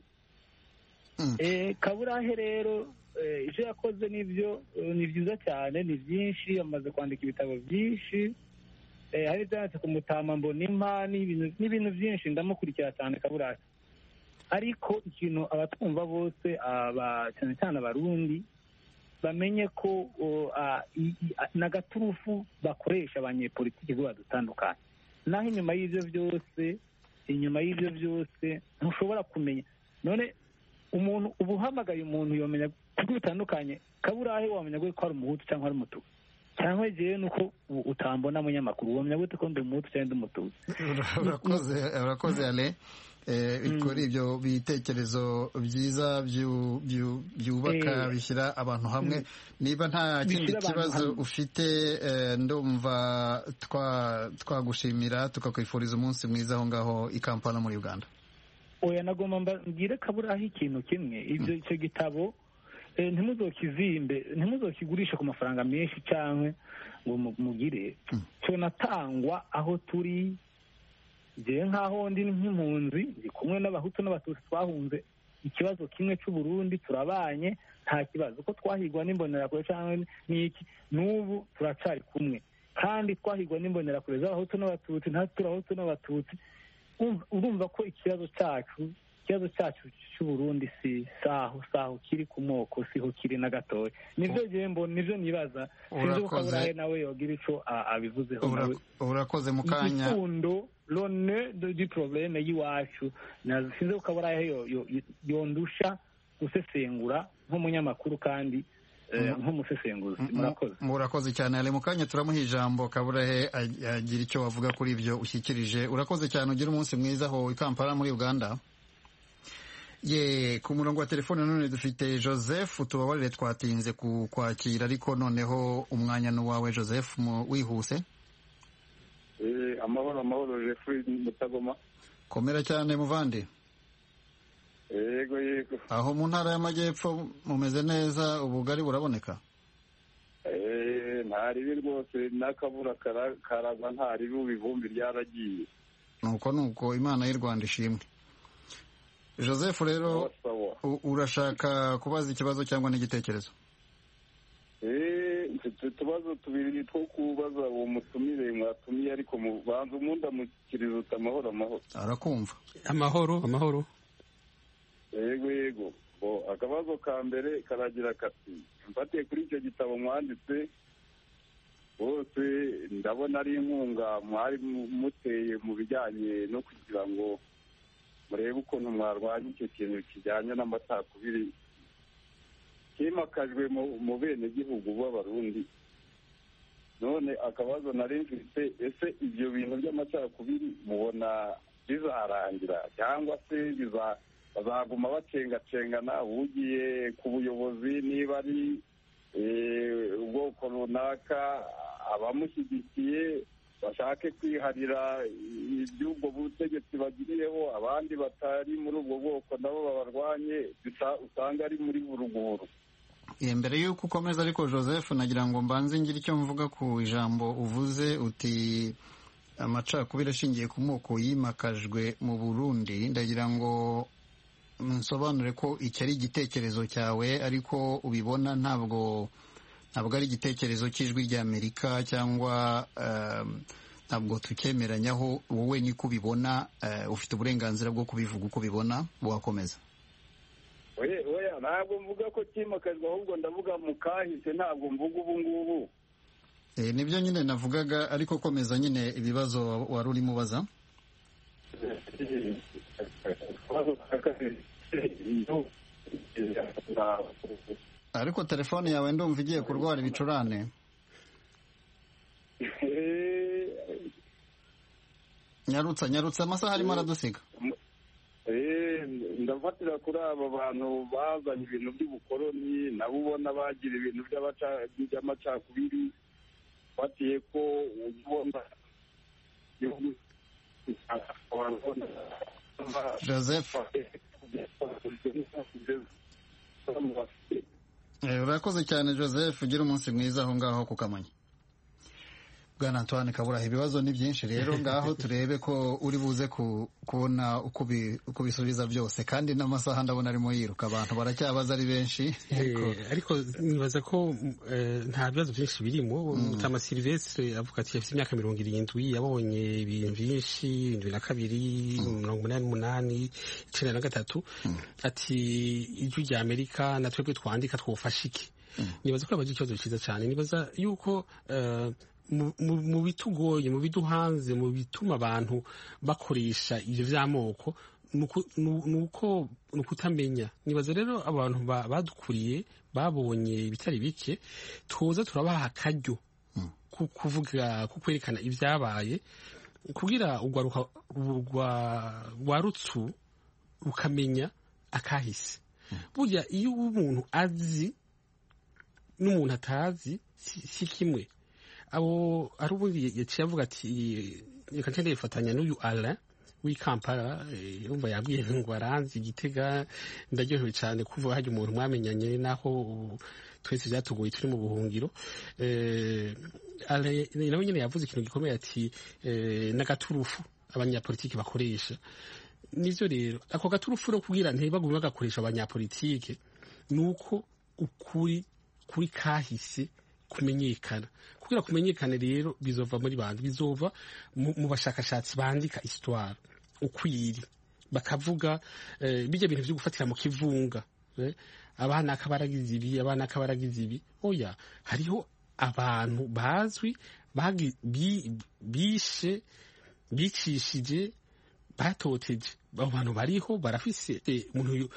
Eh, Kaburahe rero ivyo yakoze nivyo ni vyiza cyane, ni byinshi, amaze kwandika ibitabo byinshi, eh hari byanditse ku Mutama Mbonimpa n'ibintu byinshi, ndamukurikira cyane Kaburahe. Ariko ikintu abatwumva bose aba cyane cyane abarundi bamenye ko n'agaturufu bakoresha abanyepolitiki bo badutandukanye. Naho inyuma y'ivyo byose inyuma y'ivyo byose ntushobora kumenya. None umuntu ubuhamagaye umuntu yomenya kuko bitandukanye. Kaburahe wamenya ko ari umuhutu cyangwa ari umutuku, cyangwa jewe nuko utambona munyamakuru wamenya gute ko ndi umuhutu cyangwa ndi umutuku. Urakoze urakoze ale. Kuri ibyo bitekerezo byiza byubaka bishyira abantu hamwe. Niba nta kindi kibazo ufite, ndumva twagushimira tukakwifuriza umunsi mwiza aho ngaho i Kampala muri Uganda. Oya, nagomba mbwire Kaburahe ikintu kimwe, ibyo icyo gitabo ntimuzokizimbe, ntimuzokigurisha ku mafaranga menshi cyangwa ngo mugire cyo natangwa aho turi. Je nkaho ndi nk'impunzi, ndi kumwe n'abahutu n'abatutsi twahunze ikibazo kimwe cy'u Burundi, turabanye nta kibazo, ko twahigwa n'imbonerakure cyangwa n'iki, n'ubu turacari kumwe, kandi twahigwa n'imbonerakure z'abahutu n'abatutsi, nta turahutu n'abatutsi. Urumva ko ikibazo cyacu ikibazo cyacu cy'u Burundi si saho saho kiri ku moko, siho kiri na gatoya. Nivyo je mbona, nivyo nibaza, sinzi ko Kaburahe nawe yogira ico abivuzeho. Urakoze mu kanya ifundo lone du problème y'iwacu, sinzi ko Kaburahe yondusha gusesengura nk'umunyamakuru kandi nk'umusesenguzi. Murakoze. Murakoze cyane ale. Mu kanya turamuha ijambo Kaburahe agira icyo wavuga kuri ibyo ushyikirije. Urakoze cyane, ugira umunsi mwiza aho i Kampala muri Uganda. Ye, ku murongo wa telefone none dufite Joseph, tubabarire twatinze ku kwakira, ariko noneho umwanya n'uwawe Joseph, wihuse. Eh, amahoro amahoro Jeffrey Mutagoma. komera cyane muvandi. yego yego. Aho mu ntara y'amajyepfo mumeze neza, ubugari buraboneka? Eh, nta ribi rwose, n'akabura karagwa nta ribi, ubu ivumbi ryaragiye. Nuko nuko Imana y'u Rwanda ishimwe. Joseph rero urashaka kubaza ikibazo cyangwa n'igitekerezo? Eh, mfite utubazo tubiri two kubaza uwo mutumire mwatumiye, ariko mubanza umunda mukiriza uta amahoro amahoro. Arakumva. Amahoro amahoro. Yego yego. Bo akabazo ka mbere karagira kati, mfatiye kuri icyo gitabo mwanditse bose ndabona ari inkunga mwari muteye mu bijyanye no kugira ngo murebe ukuntu mwarwanya icyo kintu kijyanye n'amacakubiri kimakajwe mu bene gihugu b'abarundi. None akabazo nari mfite, ese ibyo bintu by'amacakubiri mubona bizarangira cyangwa se bazaguma bacengacengana, ugiye ku buyobozi niba ari ubwoko runaka abamushyigikiye bashake kwiharira iby'ubwo butegetsi bagiriyeho, abandi batari muri ubwo bwoko nabo babarwanye, usanga ari muri buruguru. Mbere y'uko ukomeza ariko Joseph, nagira ngo mbanze ngire icyo mvuga ku ijambo uvuze uti amacakubiri ashingiye ku moko yimakajwe mu Burundi. Ndagira ngo nsobanure ko iki ari igitekerezo cyawe, ariko ubibona ntabwo ntabwo ari igitekerezo cy'ijwi rya Amerika cyangwa ntabwo tukemeranyaho. Wowe niko ubibona, ufite uburenganzira bwo kubivuga uko ubibona. Wakomeza. Oya, ntabwo mvuga ko kimakajwe, ahubwo ndavuga mu kahise, ntabwo mvuga ubu ngubu. Nibyo nyine navugaga, ariko komeza nyine ibibazo wari urimo ubaza. Ariko telefone yawe ndumva igiye kurwara ibicurane. Nyarutsa nyarutsa, amasaha arimo aradusiga. Ndafatira kuri aba bantu bazanye ibintu by'ubukoloni, nabo ubona bagira ibintu by'amacakubiri, batiye ko ubona Joseph, urakoze cyane Joseph, ugira umunsi mwiza aho ngaho ku Kamonyi. Bwana Antoine Kaburaha, ibibazo ni byinshi rero, ngaho turebe ko uri buze kubona uko bisubiza byose, kandi n'amasaha ndabona arimo yiruka, abantu baracyabaza ari benshi. Ariko nibaza ko nta bibazo byinshi birimo. Mutama Silvestre avuga ati afite imyaka mirongo irindwi, yabonye ibintu byinshi, irindwi na kabiri, mirongo umunani n'umunani, icenda na gatatu. Ati ijwi rya Amerika na twebwe twandika twofasha iki? Nibaza ko yabaje ikibazo cyiza cyane. Nibaza yuko mu bitugoye, mu biduhanze, mu bituma abantu bakoresha ibyo by'amoko, nuko nukutamenya. Nibaza rero abantu badukuriye babonye ibitari bike, tuza turabaha akaryo kuvuga, kukwerekana ibyabaye, kugira urwa rutsu rukamenya akahise. Burya iyo umuntu azi n'umuntu atazi si kimwe. Abo ari ubundi yaciye avuga ati reka ntende yifatanya n'uyu Alain w'i Kampala, yumva yabwiye ngo aranzi Gitega. Ndaryohewe cyane kuvuga hajya umuntu mwamenyanye naho twese byatugoye turi mu buhungiro. Alain nawe nyine yavuze ikintu gikomeye ati n'agaturufu abanyapolitiki bakoresha. Nivyo rero ako gaturufu ro kugira ntibagume bagakoresha abanyapolitike, nuko ukuri kuri kahise kumenyekana. Kugira kumenyekane rero bizova muri bandi, bizova mu bashakashatsi bandika histoire ukwiri, bakavuga bijya bintu byo gufatira mu kivunga, abana akabaragize ibi, abana akabaragize ibi. Oya, hariho abantu bazwi bishe bicishije batoteje, abo bantu bariho, barafise umuntu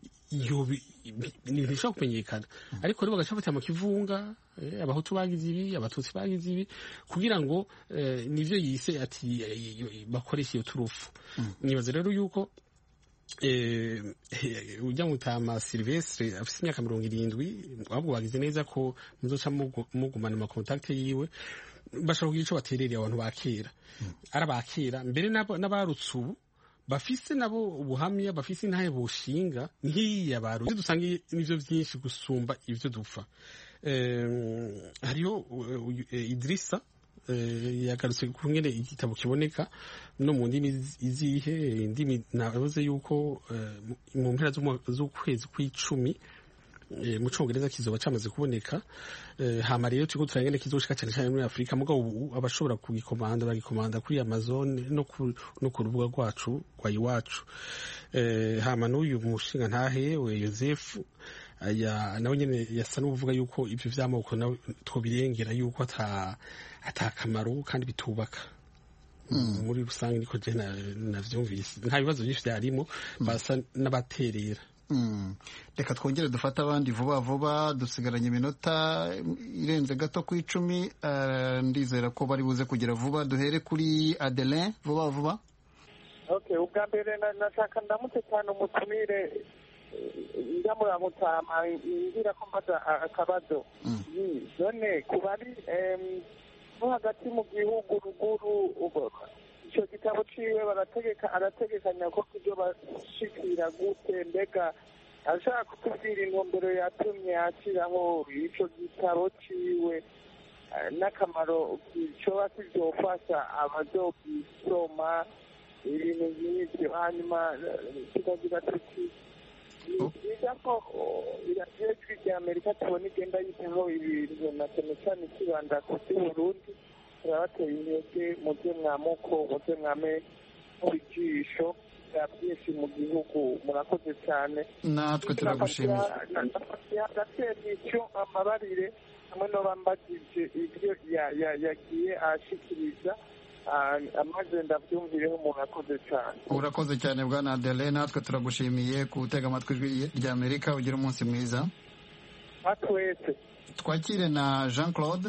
ni bishobora kumenyekana. Ariko rero bagacafatira mu kivunga, abahutu bagize ibi, abatutsi bagize ibi, kugira ngo nivyo yise ati bakoresha iyo turufu. Nibaza rero yuko ujya Mutama Silvestre afite imyaka mirongo irindwi, ahubwo bagize neza ko muzoca mugumana amakontakte yiwe, bashobora kugira ico baterereye abantu bakera. Ari abakera mbere n'abarutse ubu bafise nabo ubuhamya bafise intahe bushinga nk'iya baruzi dusanga n'ivyo vyinshi gusumba ivyo dupfa. Hariho Idrissa yagarutse ku ngene igitabo kiboneka no mu ndimi izihe indimi navuze yuko mu mpera z'ukwezi kw'icumi mu Congereza kizoba cyamaze kuboneka. Hama rero turiko turangene kizoshika cyane cyane muri Afrika mugabo ubu abashobora kugikomanda bagikomanda kuri Amazon no ku no ku rubuga rwacu kwa iwacu. Hama n'uyu mushinga ntahe we Joseph aya nawe nyene yasa n'uvuga yuko ivyo vy'amoko nawe twobirengera yuko ata atakamaro kandi bitubaka. Mm. Muri rusange niko je navyumvise nta bibazo byinshi byarimo basa n'abaterera. Mm. Reka twongere dufata abandi vuba vuba dusigaranye iminota irenze gato ku icumi. Uh, ndizera ko bari buze kugira vuba. Duhere kuri Adeline vuba vuba. Okay, ubwa mbere nashaka ndamutse cyane umutumire ndamura mutama ngira ko mbaza akabazo. None kubari no hagati mu gihugu ruguru icyo gitabo ciwe barategeka arategekanya ko kujyo bashikira gute mbega ashaka kutubwira intumbero yatumye ashyiraho icyo gitabo ciwe n'akamaro kicoba kizofasha abazogisoma ibintu nk'ibyo hanyuma tukagira tuti biga ko iradiyo rya Amerika tubona igenda yitaho ibintu na cyane cyane kibanda ku Burundi turabateye intege mu byo mwamuko mu byo mwame ijisho bya byinshi mu gihugu murakoze cyane. Natwe turagushimiye. Agatera icyo amabarire hamwe no bambagije ibyo yagiye ashikiriza amaze ndabyumvireho murakoze cyane. Urakoze cyane bwana Adele, natwe turagushimiye gutega amatwi ijwi rya Amerika. Ugira umunsi mwiza. Atwese twakire na Jean Claude.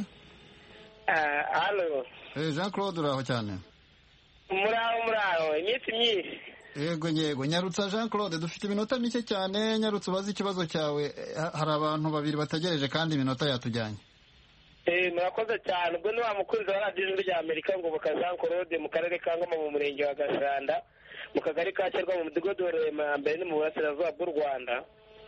Uh, halo. Eh, Jean Claude uraho cyane. Muraho muraho iminsi myinshi. Yego yego nyarutsa Jean Claude, dufite iminota mike cyane. Nyarutsa ubaze ikibazo cyawe, hari abantu babiri bategereje kandi iminota yatujyanye. Eh, murakoze cyane. Ubwo ni wa mukunzi wa radiyo rya Amerika ngo buka Jean Claude mu karere ka Ngoma mu murenge wa Gashanda mu kagari ka Cyerwa mu mudugudu wa mbere ni mu burasirazuba bw'u Rwanda.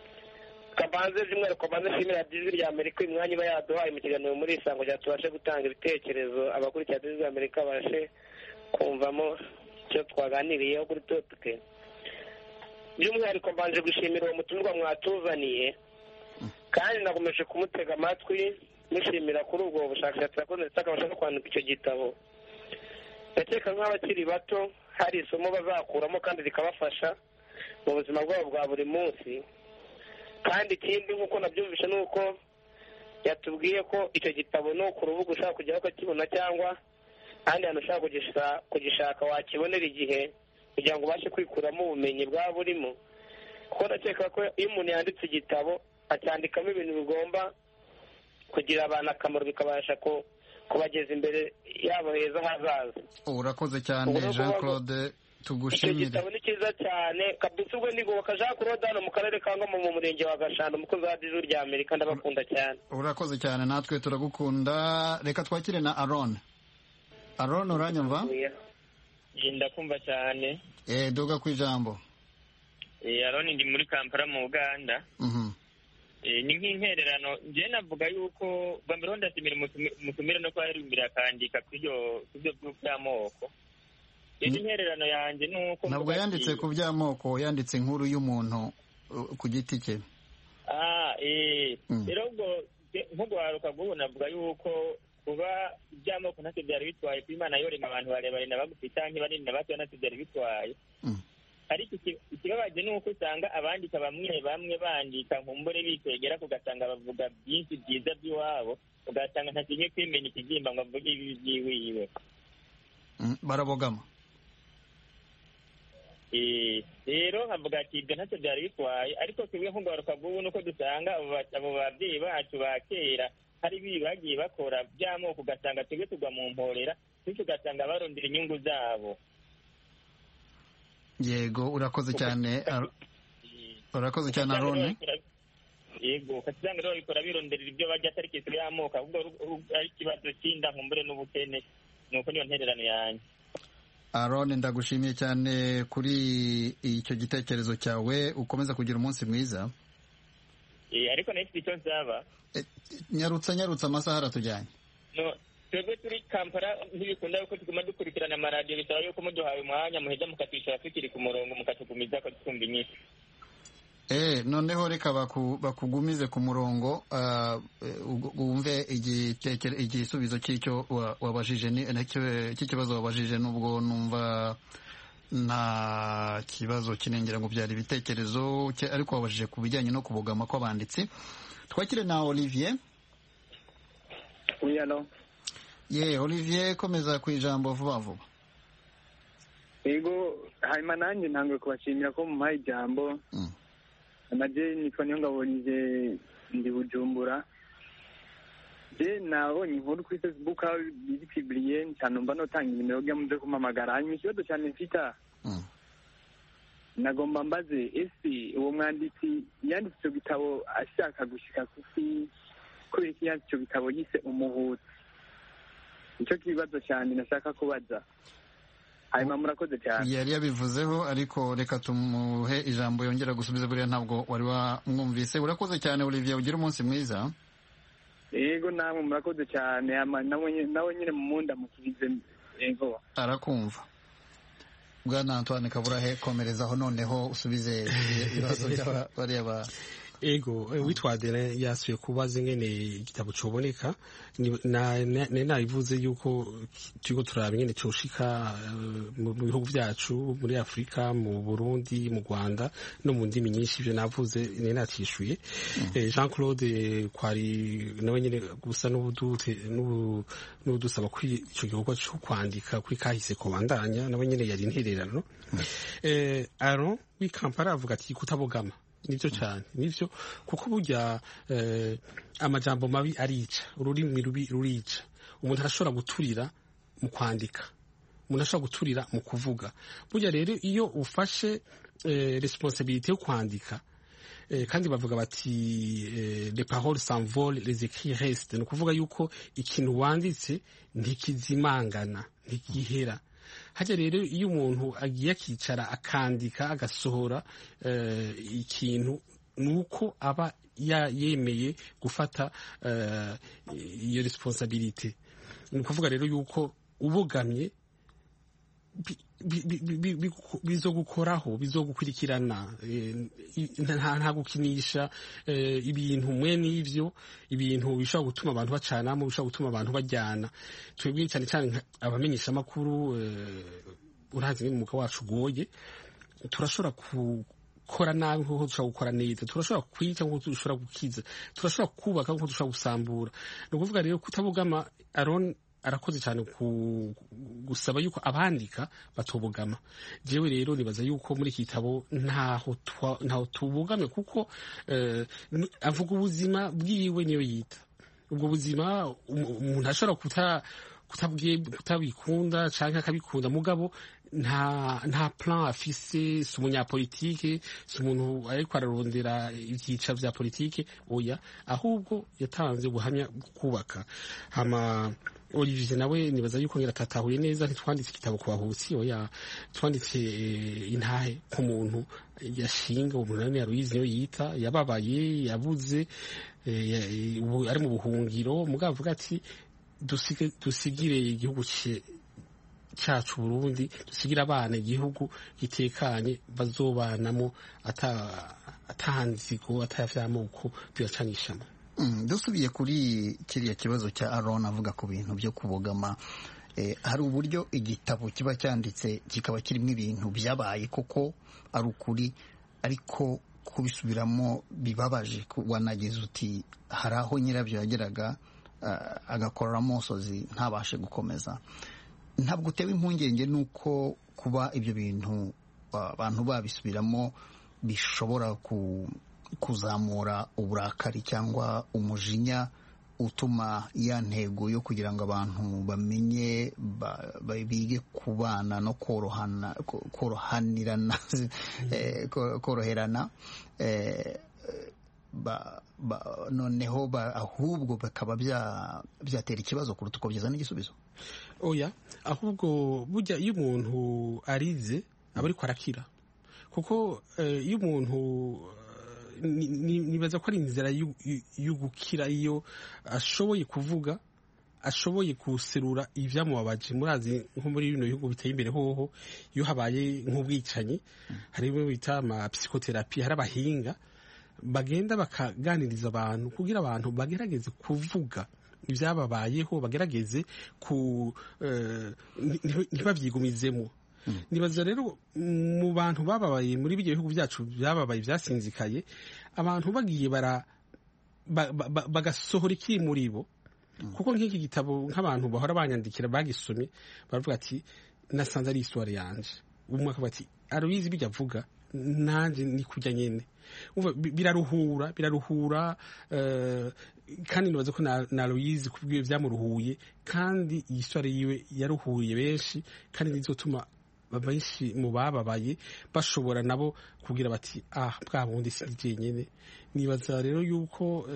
Kabanze by'umwihariko kabanze shimira radiyo rya Amerika imwanya iba yaduhaye mu kiganiro muri Isango rya tubashe gutanga ibitekerezo abakurikira radiyo rya Amerika bashe kumvamo icyo twaganiriyeho kuri topic. By'umwihariko mbanje gushimira uwo mutumwa mwatuzaniye kandi nakomeje kumutega amatwi mushimira kuri ubwo bushakashatsi yakoze ndetse akabasha no kwandika icyo gitabo. Ndakeka nk'abakiri bato hari isomo bazakuramo kandi rikabafasha mu buzima bwabo bwa buri munsi. Kandi ikindi nk'uko nabyumvishe ni uko yatubwiye ko icyo gitabo no ku rubuga ushaka kujyaho ukakibona cyangwa ahandi hantu ushaka kugishaka wakibonera igihe kugira ngo ubashe kwikuramo ubumenyi bwaba burimo. Kuko ndakeka ko iyo umuntu yanditse igitabo acyandikamo ibintu bigomba kugira abantu akamaro bikabasha kubageza imbere yabo heza hazaza. Urakoze cyane Jean Claude, tugushimire. Icyo gitabo ni cyiza cyane kabisa. Ubwo ndigoboka Jean Claude hano mu karere ka Ngoma mu murenge wa Gashanda umukozi wa radiyo rya Amerika ndabakunda cyane. Urakoze cyane natwe turagukunda. Reka twakire na Aaron. Aaron uranyumva? Ndakumva cyane. Eh, duga ku ijambo. Eh, Aaron ndi muri Kampala mu Uganda. Mhm. Eh, ni nk'intererano je navuga yuko bambero ndasimira mutumire no kwarimbira kandika kw'ibyo kw'ibyo by'amoko. Iyi intererano yanje nuko nabwo yanditse ku by'amoko, yanditse inkuru y'umuntu ku giti cye. Ah, eh, rero ubwo nkugo haruka gubu navuga yuko kuba iby'amoko ntacyo byari bitwaye ku Imana yorema abantu barebare nabagufita nk'abanini nabato ntacyo byari bitwaye. Ariko ikibabaje ni uko usanga abandika bamwe bamwe bandika nkumbure bikwegera kugasanga bavuga byinshi byiza by'iwabo ugasanga ntakinye kwimenya ikigimba ngo avuge ibi byiwiwe. Barabogama. Eh, rero nkavuga ati ibyo ntacyo byari bitwaye, ariko twebwe nk'ugaruka bw'ubu nuko dusanga abo babyeyi bacu ba kera hari ibi bagiye bakora by'amoko ugasanga twebwe tugwa mu mporera bityo ugasanga barondera inyungu zabo. Yego urakoze cyane. Urakoze cyane Arone. Yego kasanga rero bikora bironderera ibyo bajya atari kitu y'amoko ahubwo ari kibazo cy'inda nkumbure n'ubukene nuko niyo ntererano yanjye. Aaron ndagushimiye cyane kuri icyo gitekerezo cyawe, ukomeza kugira umunsi mwiza. Eh ariko nafite icyo nzaba. Nyarutsa nyarutsa amasaha aratujyanye. No, twebwe turi Kampala ntibikunda yuko tuguma dukurikirana amaradiyo, bisaba yuko muduhaye umwanya muheza mukatwishyura tukiri ku murongo mukatugumiza ko twumva inyinshi. Eh noneho reka baku, bakugumize ku murongo uh, umve igitekere igisubizo cy'icyo wabajije ni nacyo cy'ikibazo wabajije, nubwo numva nta kibazo kinengera ngo byari ibitekerezo, ariko wabajije ku bijyanye no kubogama kw'abanditsi. Twakire na Olivier. Oui, alors. Ye Olivier, komeza ku ijambo vuba vuba. Ego hanyuma nanjye ntangiye kubashimira ko mumpaye ijambo. Mm. Amaje nitwa Niyongabonye ndi Bujumbura. Je nabonye inkuru kuri Facebook biri publiye cyane, mba notanga nimero bya muze kumamagara, hanyuma ikibazo cyane mfita. Mm. Nagomba mbaze ese uwo mwanditsi yanditse icyo gitabo ashaka gushika kuki kubera iki yanditse icyo gitabo yise Umuhutu? Icyo kibazo cyane nashaka kubaza. Hanyuma murakoze cyane. Yari yabivuzeho, ariko reka tumuhe ijambo yongera gusubiza, buriya ntabwo wari wamwumvise. Urakoze cyane Olivier, ugira umunsi mwiza. Yego namwe murakoze cyane, nawe nyine mumunda mukirize. Yego arakumva. Bwana Antoine Kaburahe, komerezaho noneho usubize ibibazo by'abariya ba. Ego witwa Adele yasuye kubaza ngene igitabo coboneka, na nabivuze yuko turiko turaba ngene coshika mu bihugu byacu muri Afrika, mu Burundi, mu Rwanda no mu ndimi nyinshi. Ivyo navuze ne natishuye. Jean Claude kwari nawe nyene gusa n'ubudute n'ubudusaba kuri ico gikorwa cyo kwandika kuri kahise ko bandanya, nawe nyene yari intererano. Eh Aaron wi Kampala avuga ati kutabogama. Nivyo cyane, nivyo kuko burya eh, amajambo mabi arica, ururimi rubi rurica. Umuntu arashobora guturira mu kwandika, umuntu ashobora guturira mu kuvuga. Burya rero iyo ufashe eh, responsabilité yo kwandika, eh, kandi bavuga bati eh, les paroles s'envolent, les écrits restent. No kuvuga yuko ikintu wanditse ntikizimangana, ntikihera. Haje rero iyo umuntu agiye akicara akandika agasohora uh, ikintu, nuko aba ya yemeye gufata iyo uh, responsabilité. Ni kuvuga rero yuko ubogamye bizogukoraho, bizogukurikirana, nta gukinisha ibintu mwe n'ivyo, ibintu bishobora gutuma abantu bacanamo, bishobora gutuma abantu bajyana. Twebwe cyane cyane abamenyesha makuru, urazi ngene umuga wacu ugoye, turashobora gukora nabi nkuko dushobora gukora neza, turashobora kwica nkuko dushobora gukiza, turashobora kubaka nkuko dushobora gusambura. Ni ukuvuga rero kutabugama, Aaron arakoze cyane ku gusaba yuko abandika batobogama. Jewe rero nibaza yuko muri kitabo ntaho ntaho tubogame, kuko uh, avuga ubuzima bwiwe niyo yita. Ubwo buzima umuntu ashobora kuta kutabwiye kutabikunda canke akabikunda, mugabo nta nta plan afise, si umunyapolitike, si umuntu ariko ararondera ivyica vya politike, oya, ahubwo yatanze ubuhamya kubaka. Hama Olivier nawe nibaza yuko ngira tatahuye neza, ntitwanditse igitabo ku bahutsi, oya, twanditse intahe ku muntu yashinga umunani ya Louise niyo yita, yababaye, yabuze, ari mu buhungiro, mugabo avuga ati dusige dusigire igihugu cyacu Burundi, dusigira abana igihugu gitekanye bazobanamo ata atanzigo atavyamuko byacanishamo. Mm, dusubiye kuri kiriya kibazo cya Aaron avuga ku bintu byo kubogama, eh, hari uburyo igitabo kiba cyanditse kikaba kirimo ibintu byabaye koko ari ukuri, ariko kubisubiramo bibabaje. Wanagize uti hari aho nyirabyo yageraga uh, agakorera amosozi ntabashe gukomeza. Ntabwo utewe impungenge nuko kuba ibyo bintu abantu uh, babisubiramo bishobora ku kuzamura uburakari cyangwa umujinya utuma ya ntego yo kugira ngo abantu bamenye bige kubana no korohana korohanirana koroherana noneho ahubwo bakaba byatera ikibazo kuruta uko byazana igisubizo. oya ahubwo burya iyo umuntu arize aba ariko arakira kuko iyo umuntu nibaza ko ari inzira yo gukira iyo ashoboye kuvuga ashoboye guserura ibyamubabaje murazi nko muri bino bihugu biteye imbere hoho iyo habaye nk'ubwicanyi hari bimwe bita ama psychotherapy hari abahinga bagenda bakaganiriza abantu kugira abantu bagerageze kuvuga ibyababayeho bagerageze ku ntibabyigumizemo nibaza rero mu bantu bababaye muri ibyo bihugu byacu byababaye byasinzikaye abantu bagiye bara bagasohora ikiri muri bo kuko nk'iki gitabo nk'abantu bahora banyandikira bagisomye baravuga ati nasanze ari histoire yanje umwe akavuga ati Aloyizi bijya avuga nanjye ni kujya nyene biraruhura biraruhura kandi nibaza ko na Aloyizi kubwiye byamuruhuye kandi iyi histoire yiwe yaruhuye benshi kandi nizotuma benshi mu bababaye bashobora nabo kugira bati ah bwa bundi si jenyene nibaza rero yuko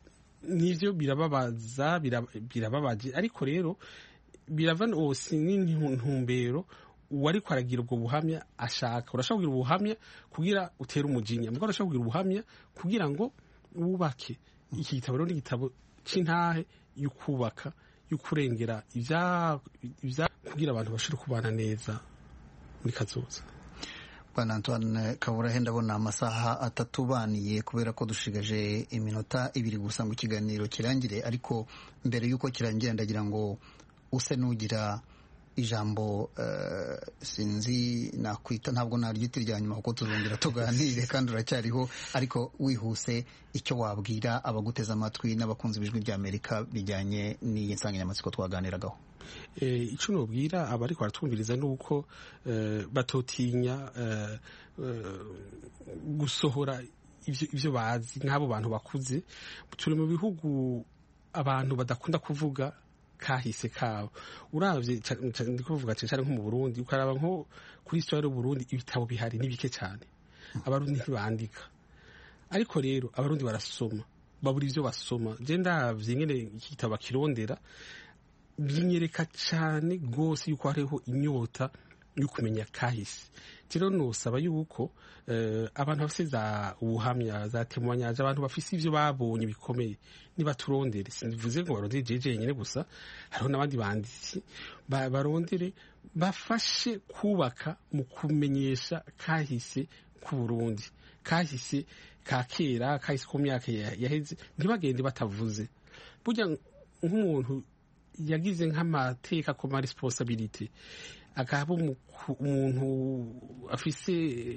nivyo birababaza birababaje ariko rero birava ose n'intumbero wari kwaragira ubwo buhamya ashaka urashaka kugira ubuhamya kugira utera umujinya mugabo urashaka kugira ubuhamya kugira ngo wubake iki gitabo rero ni igitabo c'intahe y'ukubaka y'ukurengera ivya ivya kugira abantu bashobore kubana neza muri kazoza. Bwana Antoine Kaburahe ndabona amasaha atatu baniye kubera ko dushigaje iminota ibiri gusa ngo ikiganiro kirangire ariko mbere yuko kirangira ndagira ngo use nugira ijambo uh, sinzi nakwita ntabwo naryita rya nyuma kuko tuzongera tuganire kandi uracyariho ariko wihuse icyo wabwira abaguteza amatwi n'abakunzi bijwi rya Amerika bijyanye n'iyi nsanganyamatsiko twaganiragaho. Eh ico nobwira abari kwaratwumviriza nuko uh, batotinya uh, uh, gusohora ivyo ivyo bazi nk'abo bantu bakuze turi mu bihugu abantu badakunda kuvuga kahise kabo uravye ndi kuvuga cyane nko mu Burundi ukaraba nko kuri histoire y'u Burundi ibitabo bihari nibike cyane abarundi ntibandika ariko rero abarundi barasoma babura ivyo basoma je ndavye nyene igitabo kirondera binyereka cyane gose yuko hariho inyota yo kumenya kahise rero nosaba yuko uh, abantu bafise za ubuhamya za témoignage abantu bafise ivyo babonye bikomeye niba turondere sinvuze ngo barondere jeje nyene gusa hariho n'abandi banditsi barondere bafashe kubaka mu kumenyesha kahise ku Burundi kahise ka kera kahise ku myaka yaheze ntibagende batavuze burya nk'umuntu yagize nk'amateka ko ma responsabilité akaba umuntu afise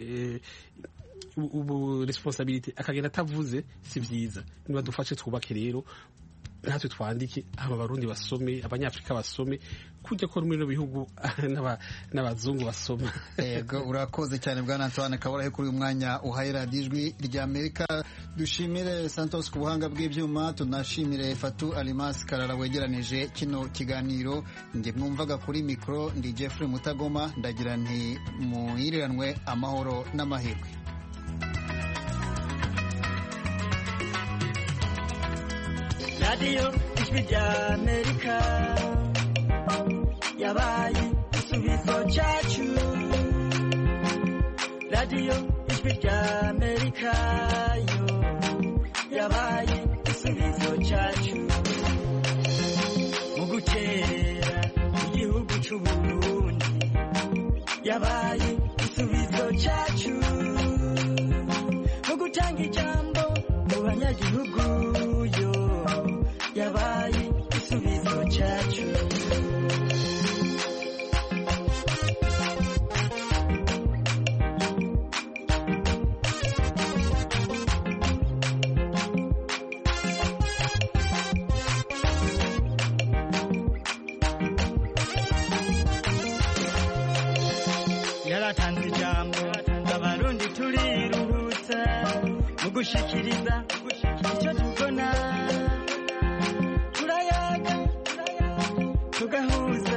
ubu responsabilité akagenda atavuze si vyiza niba dufashe twubake rero natwe twandike aba barundi basome abanyafrika basome kujya ko muri no bihugu n'abazungu basoma. Yego urakoze cyane bwana Antoine Kaburahe kuri uyu mwanya uhaye radiyo ijwi rya Amerika. Dushimire Santos ku buhanga bw'ibyuma tunashimire Fatu Alimas Karara wegeranije kino kiganiro nge mwumvaga kuri mikro ndi Jeffrey Mutagoma ndagira nti muhiriranwe amahoro n'amahirwe. Radio ijwi rya Amerika yabaye igisubizo cyacu. Radio ijwi rya Amerika yo yabaye igisubizo cyacu mu gukera igihugu cy'u Burundi yabaye igisubizo cyacu mu gutanga ijambo mu banyagihugu yo yabaye igisubizo cyacu. Yaratanze ijambo abarundi turiruhutsa mu gushikiriza icyo tubona turayaga tugahuza